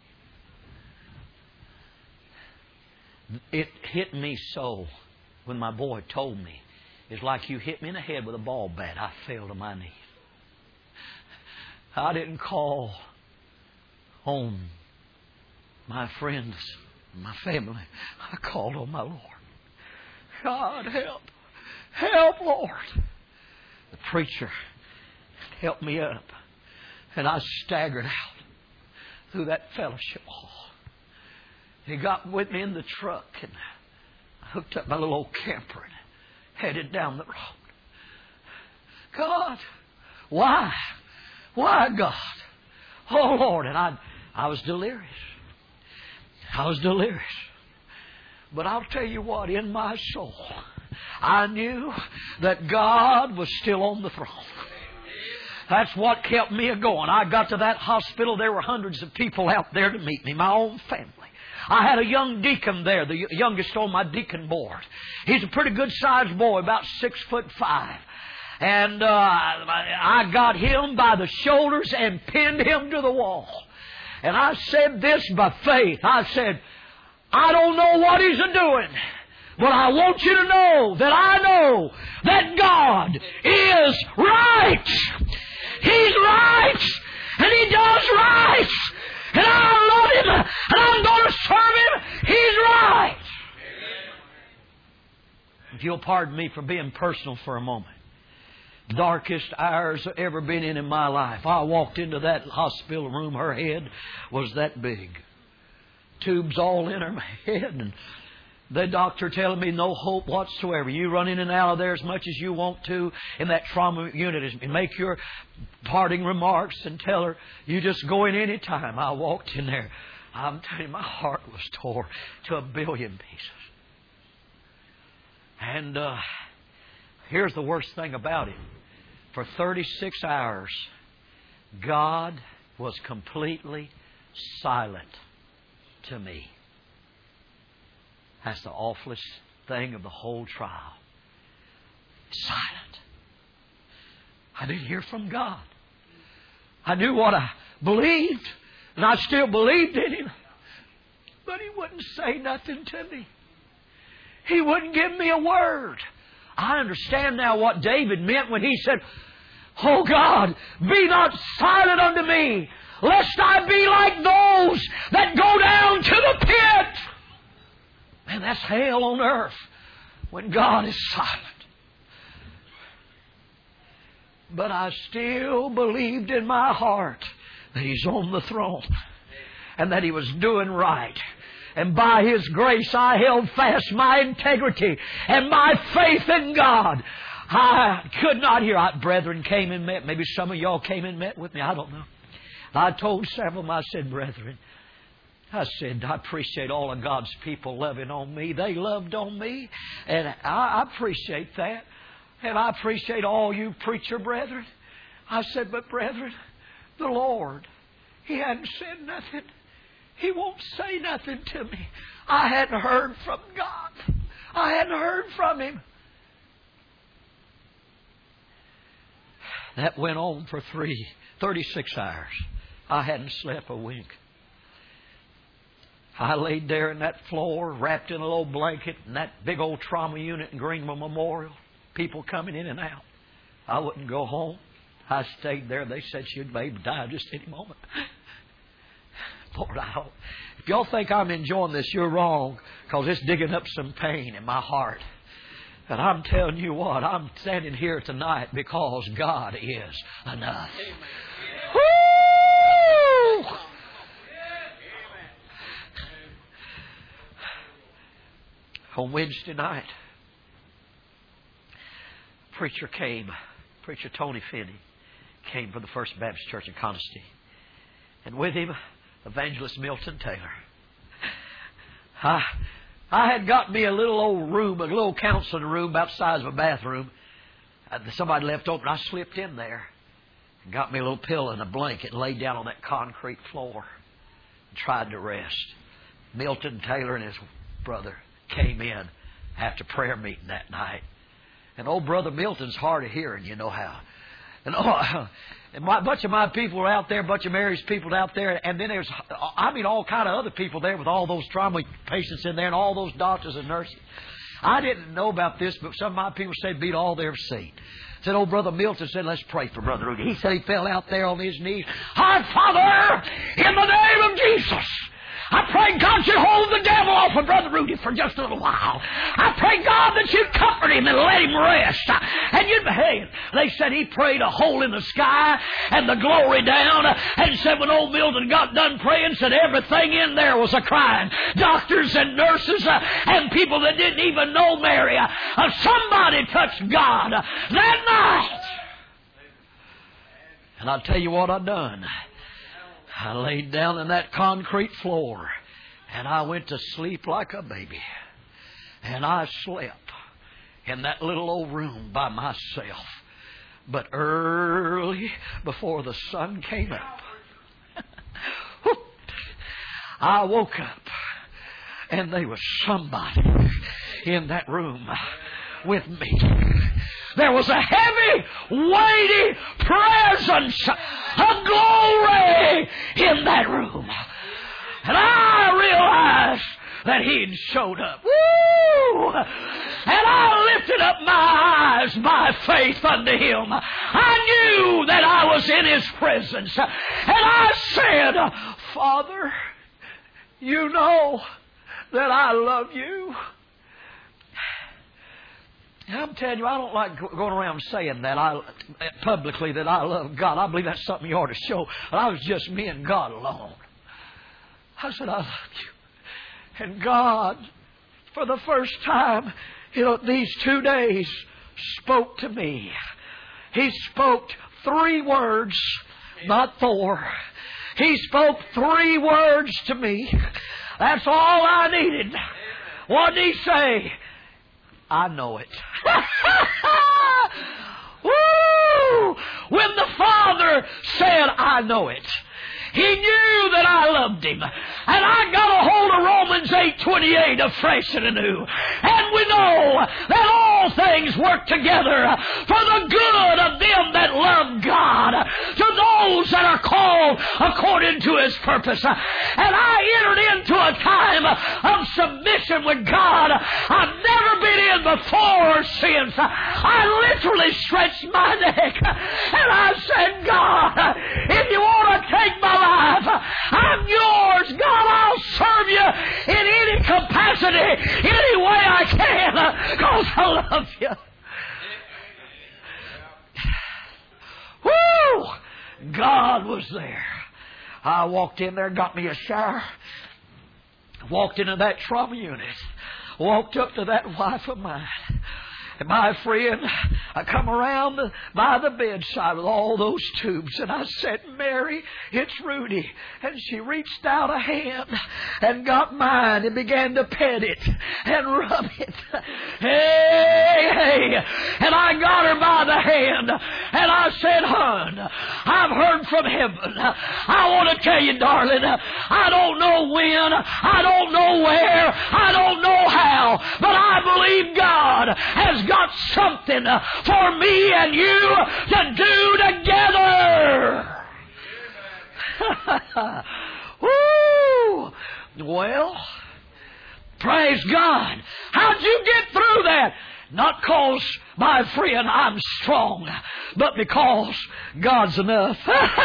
It hit me so when my boy told me. It's like you hit me in the head with a ball bat. I fell to my knees. I didn't call on my friends, my family. I called on my Lord. God, help. Help, Lord. The preacher helped me up. And I staggered out through that fellowship hall. He got with me in the truck, and I hooked up my little old camper and headed down the road. God, why? Why, God? Oh, Lord. And I, I was delirious. I was delirious. But I'll tell you what, in my soul, I knew that God was still on the throne. That's what kept me going. I got to that hospital. There were hundreds of people out there to meet me, my own family. I had a young deacon there, the youngest on my deacon board. He's a pretty good-sized boy, about six foot five. And uh, I got him by the shoulders and pinned him to the wall. And I said this by faith. I said, I don't know what he's a-doing, but I want you to know that I know that God is right. He's right, and He does right. And I love Him, and I'm going to serve Him. He's right. If you'll pardon me for being personal for a moment. Darkest hours I've ever been in in my life. I walked into that hospital room. Her head was that big. Tubes all in her head. And the doctor telling me no hope whatsoever. You run in and out of there as much as you want to in that trauma unit and make your parting remarks and tell her you just go in any time. I walked in there. I'm telling you, my heart was torn to a billion pieces. And uh, here's the worst thing about it. For thirty-six hours, God was completely silent to me. That's the awfulest thing of the whole trial. Silent. I didn't hear from God. I knew what I believed, and I still believed in Him. But He wouldn't say nothing to me. He wouldn't give me a word. I understand now what David meant when he said, Oh God, be not silent unto me, lest I be like those that go down to the pit. Man, that's hell on earth when God is silent. But I still believed in my heart that He's on the throne and that He was doing right. And by His grace I held fast my integrity and my faith in God. I could not hear. I, brethren came and met. Maybe some of y'all came and met with me. I don't know. I told several of them, I said, brethren, I said, I appreciate all of God's people loving on me. They loved on me, and I, I appreciate that. And I appreciate all you preacher brethren. I said, but brethren, the Lord, He hadn't said nothing. He won't say nothing to me. I hadn't heard from God. I hadn't heard from Him. That went on for three, thirty-six hours. I hadn't slept a wink. I laid there in that floor, wrapped in a little blanket, in that big old trauma unit in Greenville Memorial. People coming in and out. I wouldn't go home. I stayed there. They said she'd maybe die just any moment. Lord, I hope. If y'all think I'm enjoying this, you're wrong, because it's digging up some pain in my heart. And I'm telling you what, I'm standing here tonight because God is enough. Woo! On Wednesday night, preacher came, Preacher Tony Finney came from the First Baptist Church in Conisty. And with him, Evangelist Milton Taylor. I, I had got me a little old room, a little counseling room about the size of a bathroom. Somebody left open. I slipped in there and got me a little pillow and a blanket and laid down on that concrete floor and tried to rest. Milton Taylor and his brother came in after prayer meeting that night. And old Brother Milton's hard of hearing, you know how. And oh, and my, a bunch of my people were out there, a bunch of Mary's people out there, and then there's, I mean, all kind of other people there with all those trauma patients in there and all those doctors and nurses. I didn't know about this, but some of my people said beat all their seat. Said old Brother Milton said, let's pray for Brother Rudy. He said he fell out there on his knees. Our Father, in the name of Jesus, I pray God should hold the devil off of Brother Rudy for just a little while. I pray God that you'd comfort him and let him rest. And you'd behave. They said he prayed a hole in the sky and the glory down. And said when old Milton got done praying, said everything in there was a crying. Doctors and nurses uh, and people that didn't even know Mary. Uh, somebody touched God that night. And I'll tell you what I done. I laid down in that concrete floor and I went to sleep like a baby. And I slept in that little old room by myself. But early before the sun came up, I woke up and there was somebody in that room with me. There was a heavy, weighty presence of glory in that room. And I realized that He'd showed up. Woo! And I lifted up my eyes by faith unto Him. I knew that I was in His presence. And I said, Father, you know that I love you. And I'm telling you, I don't like going around saying that I publicly that I love God. I believe that's something you ought to show. But I was just me and God alone. I said, I love you. And God, for the first time, you know, these two days, spoke to me. He spoke three words, not four. He spoke three words to me. That's all I needed. What did He say? I know it. Woo! When the Father said, I know it, He knew that I loved Him. And I got a hold of Romans eight twenty-eight afresh and anew. And we know that all things work together for the good of them that love God, to those that are called according to His purpose. And I entered into a time of submission with God I've never been in before or since. I literally stretched my neck and I said, God, if you want to take my life, I'm yours. God, I'll serve you in any capacity, any way I can, because I love you. Woo! God was there. I walked in there, got me a shower, walked into that trauma unit, walked up to that wife of mine. And my friend, I come around by the bedside with all those tubes, and I said, Mary, it's Rudy. And she reached out a hand and got mine and began to pet it and rub it. Hey, hey. And I got her by the hand, and I said, hon, I've heard from heaven. I want to tell you, darling, I don't know when, I don't know where, I don't know how, but I believe God has got something for me and you to do together. Woo! Well, praise God. How'd you get through that? Not because, my friend, I'm strong, but because God's enough.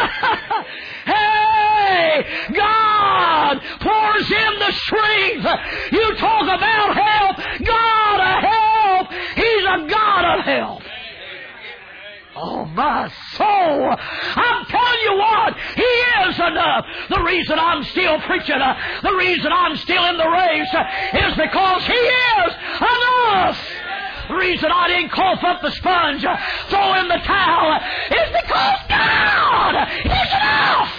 Hey! God pours in the strength. You talk about help. God of help. He's a God of help. Oh, my soul. I'm telling you what, He is enough. The reason I'm still preaching, uh, the reason I'm still in the race uh, is because He is reason I didn't cough up the sponge, uh, throw in the towel, is because God is enough.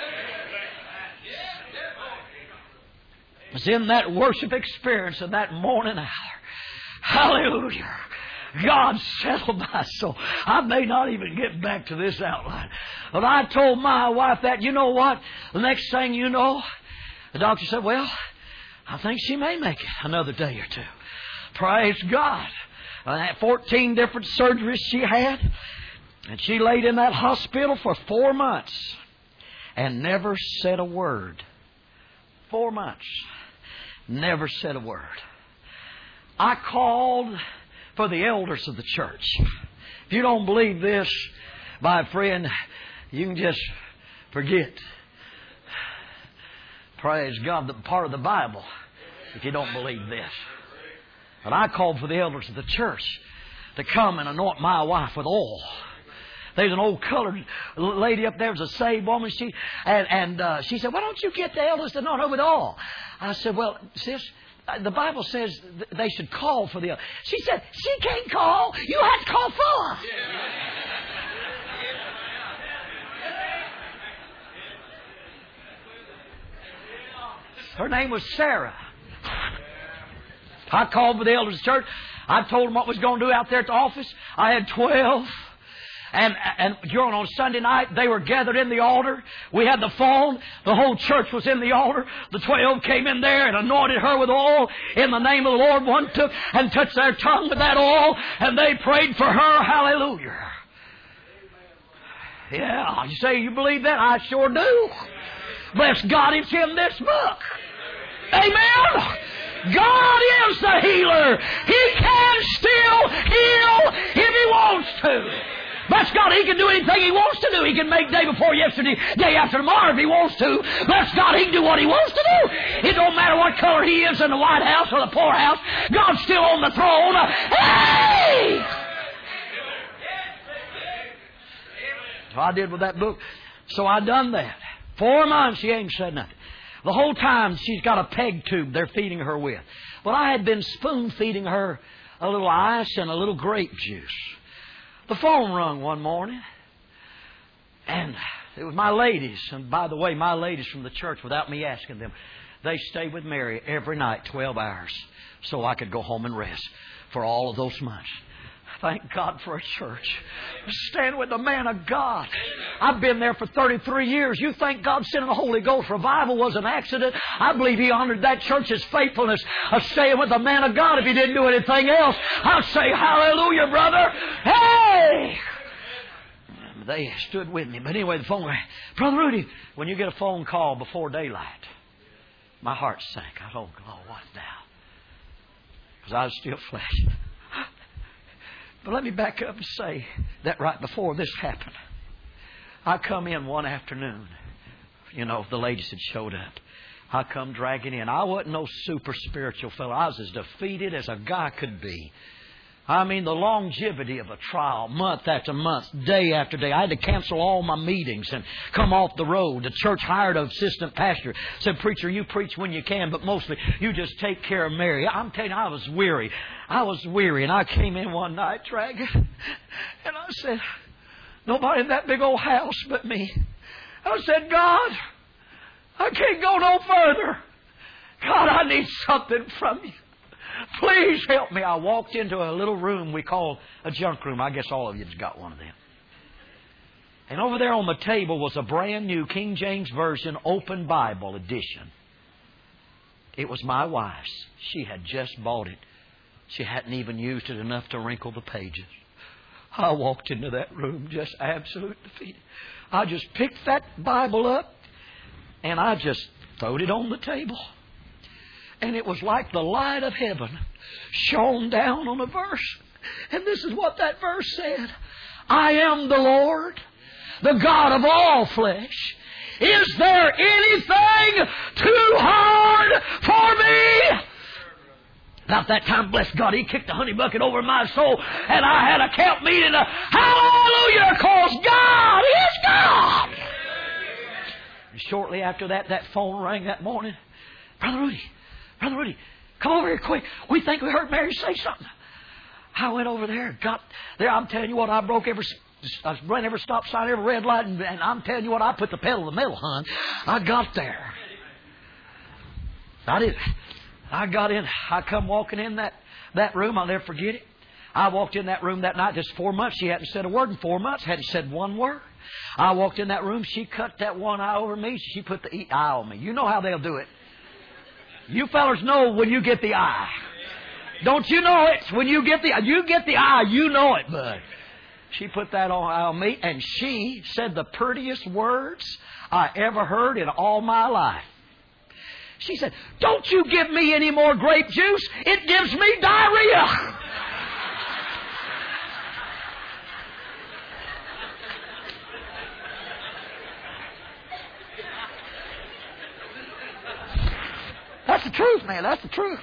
It was in that worship experience in that morning hour. Hallelujah. God settled my soul. I may not even get back to this outline. But I told my wife that, you know what? The next thing you know, the doctor said, well, I think she may make it another day or two. Praise God. Uh, fourteen different surgeries she had. And she laid in that hospital for four months and never said a word. Four months. Never said a word. I called for the elders of the church. If you don't believe this, my friend, you can just forget. Praise God, the part of the Bible, if you don't believe this. But I called for the elders of the church to come and anoint my wife with oil. There's an old colored lady up there, was a saved woman. She and, and uh, she said, "Why don't you get the elders to anoint her with oil?" I said, "Well, sis, the Bible says th- they should call for the elders." She said, "She can't call. You have to call for her." Her name was Sarah. I called for the elders of the church. I told them what I was going to do out there at the office. I had twelve. And, and during on Sunday night, they were gathered in the altar. We had the phone. The whole church was in the altar. The twelve came in there and anointed her with oil in the name of the Lord. One took and touched their tongue with that oil, and they prayed for her. Hallelujah. Yeah, you say you believe that? I sure do. Bless God, it's in this book. Amen. God is the healer. He can still heal if He wants to. Bless God, He can do anything He wants to do. He can make day before yesterday, day after tomorrow if He wants to. Bless God, He can do what He wants to do. It don't matter what color He is in the White House or the poorhouse. God's still on the throne. Hey! So I did with that book. So I done that. Four months she ain't said nothing. The whole time she's got a peg tube they're feeding her with. But I had been spoon feeding her a little ice and a little grape juice. The phone rung one morning. And it was my ladies. And by the way, my ladies from the church, without me asking them, they stayed with Mary every night, twelve hours, so I could go home and rest for all of those months. Thank God for a church. Stand with the man of God. I've been there for thirty-three years. You think God sending the Holy Ghost revival was an accident? I believe He honored that church's faithfulness of staying with the man of God if He didn't do anything else. I'll say hallelujah, brother. Hey! They stood with me. But anyway, the phone rang. Brother Rudy, when you get a phone call before daylight, my heart sank. I thought, oh, what now? Because I was still flesh. But let me back up and say that right before this happened, I come in one afternoon. You know, the ladies had showed up. I come dragging in. I wasn't no super spiritual fellow. I was as defeated as a guy could be. I mean, the longevity of a trial, month after month, day after day. I had to cancel all my meetings and come off the road. The church hired an assistant pastor. Said, preacher, you preach when you can, but mostly you just take care of Mary. I'm telling you, I was weary. I was weary. And I came in one night dragging. And I said, nobody in that big old house but me. I said, God, I can't go no further. God, I need something from you. Please help me. I walked into a little room we call a junk room. I guess all of you's got one of them. And over there on the table was a brand new King James Version Open Bible edition. It was my wife's. She had just bought it. She hadn't even used it enough to wrinkle the pages. I walked into that room just absolute defeat. I just picked that Bible up and I just throwed it on the table. And it was like the light of heaven shone down on a verse. And this is what that verse said. I am the Lord, the God of all flesh. Is there anything too hard for me? About that time, bless God, He kicked the honey bucket over my soul. And I had a camp meeting. Uh, hallelujah, because God is God. And shortly after that, that phone rang that morning. Brother Rudy. Brother Rudy, come over here quick. We think we heard Mary say something. I went over there, got there. I'm telling you what, I broke every, I ran every stop sign, every red light, and, and I'm telling you what, I put the pedal to the metal, hon. I got there. I did. I got in. I come walking in that, that room. I'll never forget it. I walked in that room that night. Just four months. She hadn't said a word in four months. Hadn't said one word. I walked in that room. She cut that one eye over me. She put the eye on me. You know how they'll do it. You fellers know when you get the eye. Don't you know it? When you get the you get the eye, you know it, bud. She put that on, on me, and she said the prettiest words I ever heard in all my life. She said, "Don't you give me any more grape juice. It gives me diarrhea." That's the truth, man. That's the truth.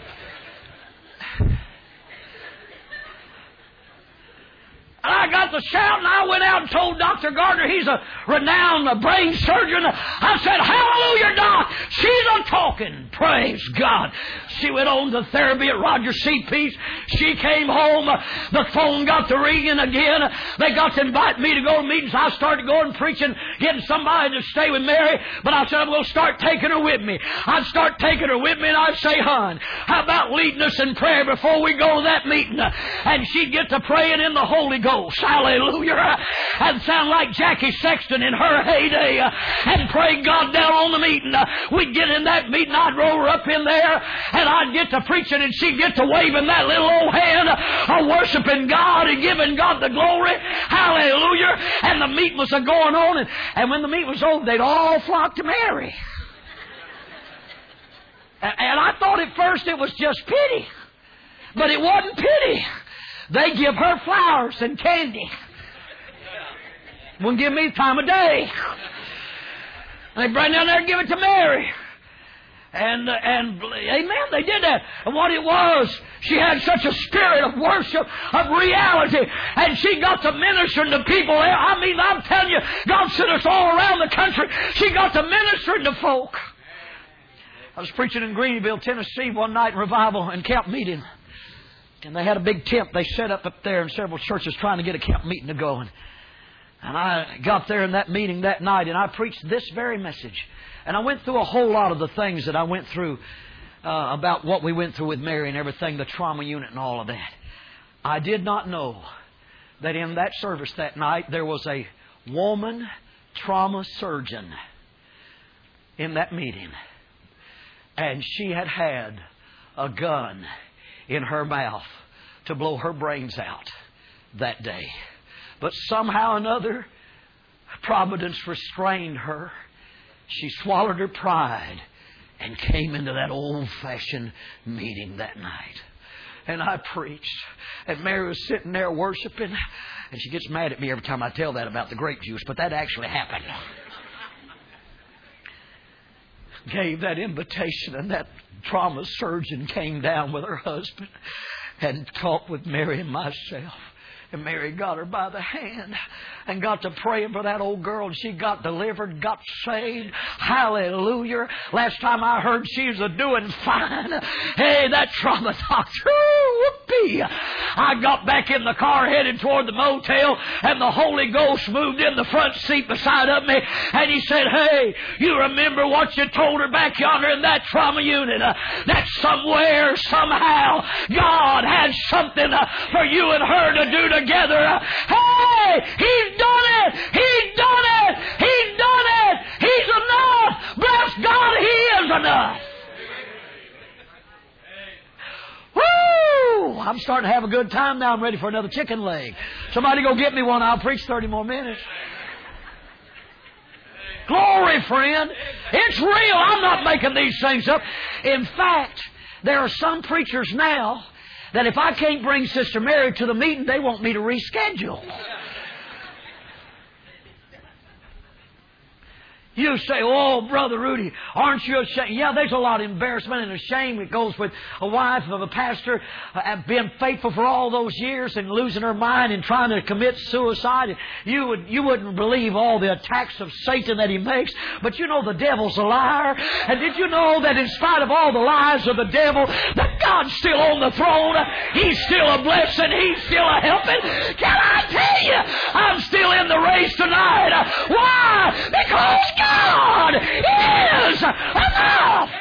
I got the shout, and I went out and told Doctor Gardner, he's a renowned brain surgeon. I said, "Hallelujah, Doc. She's a talking. Praise God." She went on to therapy at Roger C. Peace. She came home. The phone got to ringing again. They got to invite me to go to meetings. I started going preaching, getting somebody to stay with Mary. But I said, I'm going to start taking her with me. I'd start taking her with me, and I'd say, "Hon, how about leading us in prayer before we go to that meeting?" And she'd get to praying in the Holy Ghost. Hallelujah. And sound like Jackie Sexton in her heyday. And pray God down on the meeting. We'd get in that meeting. I'd roll her up in there. And I'd get to preaching, and she'd get to waving that little old hand, uh, worshiping God and giving God the glory. Hallelujah. And the meeting was going on. And, and when the meeting was over, they'd all flock to Mary. And, and I thought at first it was just pity. But it wasn't pity. They give her flowers and candy. Wouldn't give me the time of day. And they bring down there and give it to Mary. And, uh, and, amen, they did that. And what it was, she had such a spirit of worship, of reality, and she got to ministering to people. I mean, I'm telling you, God sent us all around the country. She got to ministering to folk. I was preaching in Greenville, Tennessee one night in revival and camp meeting. And they had a big tent they set up up there in several churches trying to get a camp meeting to go. And, and I got there in that meeting that night, and I preached this very message. And I went through a whole lot of the things that I went through uh, about what we went through with Mary and everything, the trauma unit and all of that. I did not know that in that service that night there was a woman trauma surgeon in that meeting. And she had had a gun in her mouth to blow her brains out that day. But somehow or another, providence restrained her. She swallowed her pride and came into that old-fashioned meeting that night. And I preached. And Mary was sitting there worshiping. And she gets mad at me every time I tell that about the grape juice. But that actually happened. Gave that invitation, and that trauma surgeon came down with her husband and talked with Mary and myself. And Mary got her by the hand and got to praying for that old girl, and she got delivered, got saved. Hallelujah. Last time I heard, she was a doing fine. Hey, that trauma doctor, whoopee. I got back in the car headed toward the motel, and the Holy Ghost moved in the front seat beside of me, and he said, "Hey, you remember what you told her back yonder in that trauma unit? Uh, that somewhere, somehow, God had something uh, for you and her to do together. Uh, hey, He's done it! He's done it! He's done it! He's enough! Bless God, He is enough!" Woo! I'm starting to have a good time now. I'm ready for another chicken leg. Somebody go get me one. I'll preach thirty more minutes. Glory, friend. It's real. I'm not making these things up. In fact, there are some preachers now that if I can't bring Sister Mary to the meeting, they want me to reschedule. You say, oh, Brother Rudy, aren't you ashamed? Yeah, there's a lot of embarrassment and shame that goes with a wife of a pastor uh, being faithful for all those years and losing her mind and trying to commit suicide. You, would, you wouldn't believe all the attacks of Satan that he makes. But you know the devil's a liar. And did you know that in spite of all the lies of the devil, that God's still on the throne? He's still a blessing. He's still a helping. Can I tell you, I'm still in the race tonight. Why? Because God is enough.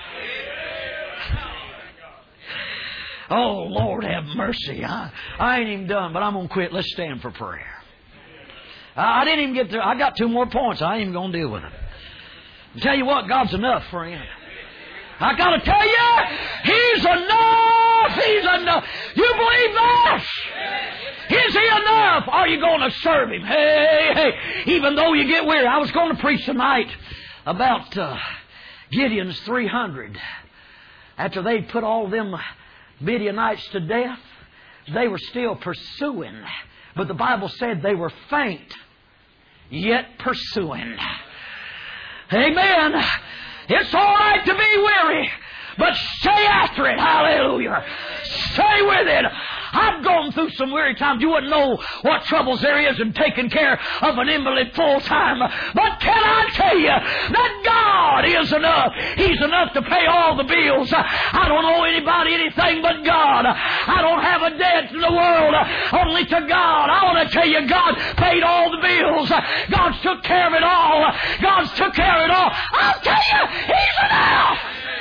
Oh, Lord, have mercy. I, I ain't even done, but I'm going to quit. Let's stand for prayer. I, I didn't even get through. I got two more points. I ain't even going to deal with them. I'll tell you what, God's enough, friend. I got to tell you, He's enough. He's enough. You believe that? Is He enough? Are you going to serve Him? Hey, hey, even though you get weary. I was going to preach tonight about uh, Gideon's three hundred. After they put all them Midianites to death, they were still pursuing. But the Bible said they were faint, yet pursuing. Amen. It's all right to be weary, but stay after it. Hallelujah. Stay with it. I've gone through some weary times. You wouldn't know what troubles there is in taking care of an invalid full time. But can I tell you that God is enough? He's enough to pay all the bills. I don't owe anybody anything but God. I don't have a debt in the world, only to God. I want to tell you, God paid all the bills. God's took care of it all. God's took care of it all. I'll tell you, He's enough.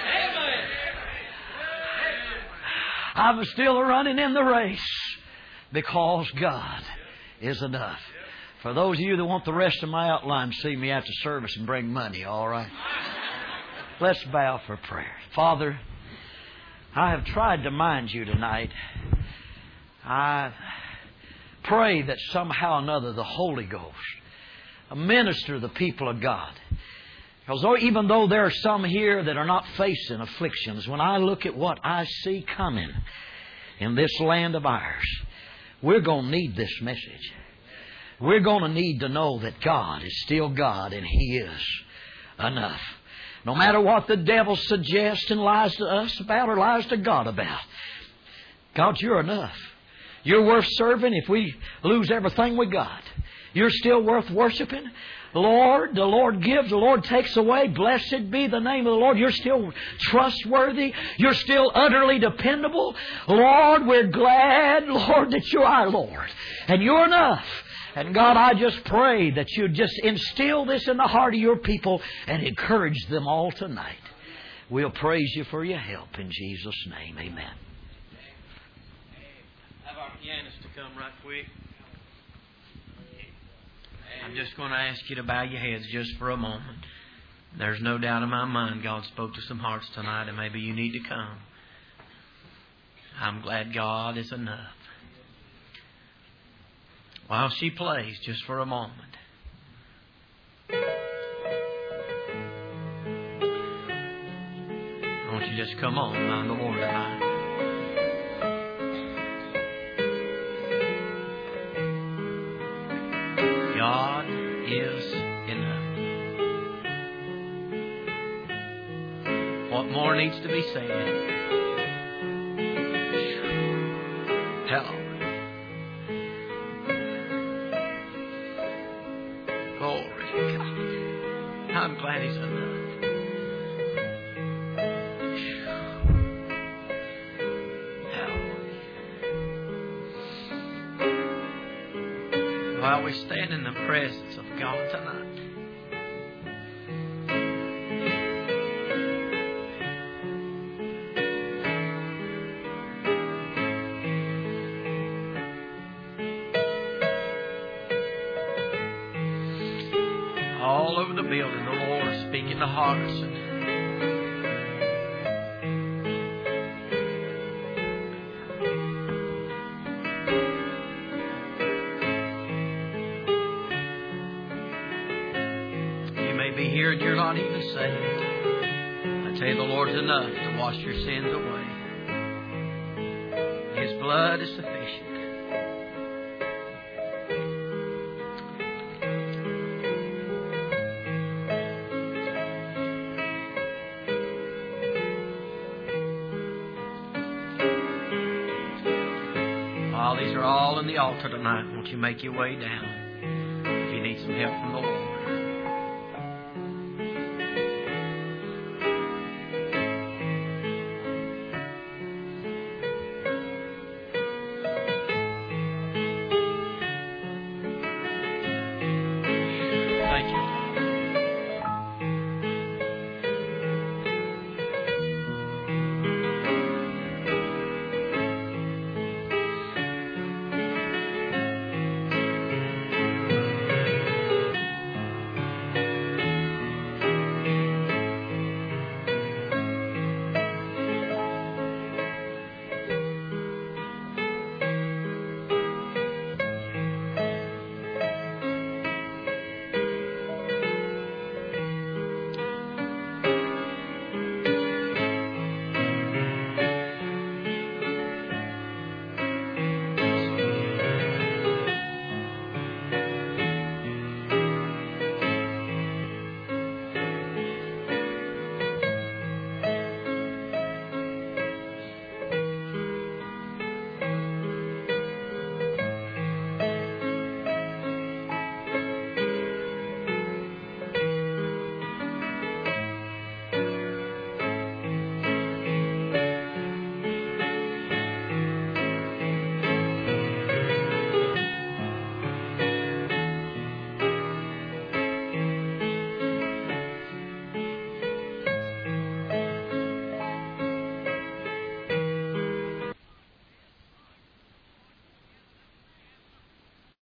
I'm still running in the race because God is enough. For those of you that want the rest of my outline, see me after service and bring money, all right? Let's bow for prayer. Father, I have tried to mind you tonight. I pray that somehow or another the Holy Ghost minister the people of God. Because even though there are some here that are not facing afflictions, when I look at what I see coming in this land of ours, we're going to need this message. We're going to need to know that God is still God and He is enough. No matter what the devil suggests and lies to us about or lies to God about, God, you're enough. You're worth serving if we lose everything we got. You're still worth worshiping. Lord, the Lord gives, the Lord takes away. Blessed be the name of the Lord. You're still trustworthy. You're still utterly dependable. Lord, we're glad, Lord, that you are Lord. And you're enough. And God, I just pray that you just instill this in the heart of your people and encourage them all tonight. We'll praise you for your help in Jesus' name. Amen. Have our pianist to come right quick. I'm just going to ask you to bow your heads just for a moment. There's no doubt in my mind God spoke to some hearts tonight, and maybe you need to come. I'm glad God is enough. While she plays, just for a moment. Won't you just come on behind the Lord tonight? God is enough. What more needs to be said? Hello. Glory to God. I'm glad He's enough. While we stand in the presence of God tonight, all over the building, the Lord is speaking to hearts. And here and you're not even saved. I tell you, the Lord's enough to wash your sins away. His blood is sufficient. while these are all in the altar tonight, won't you make your way down if you need some help from the Lord?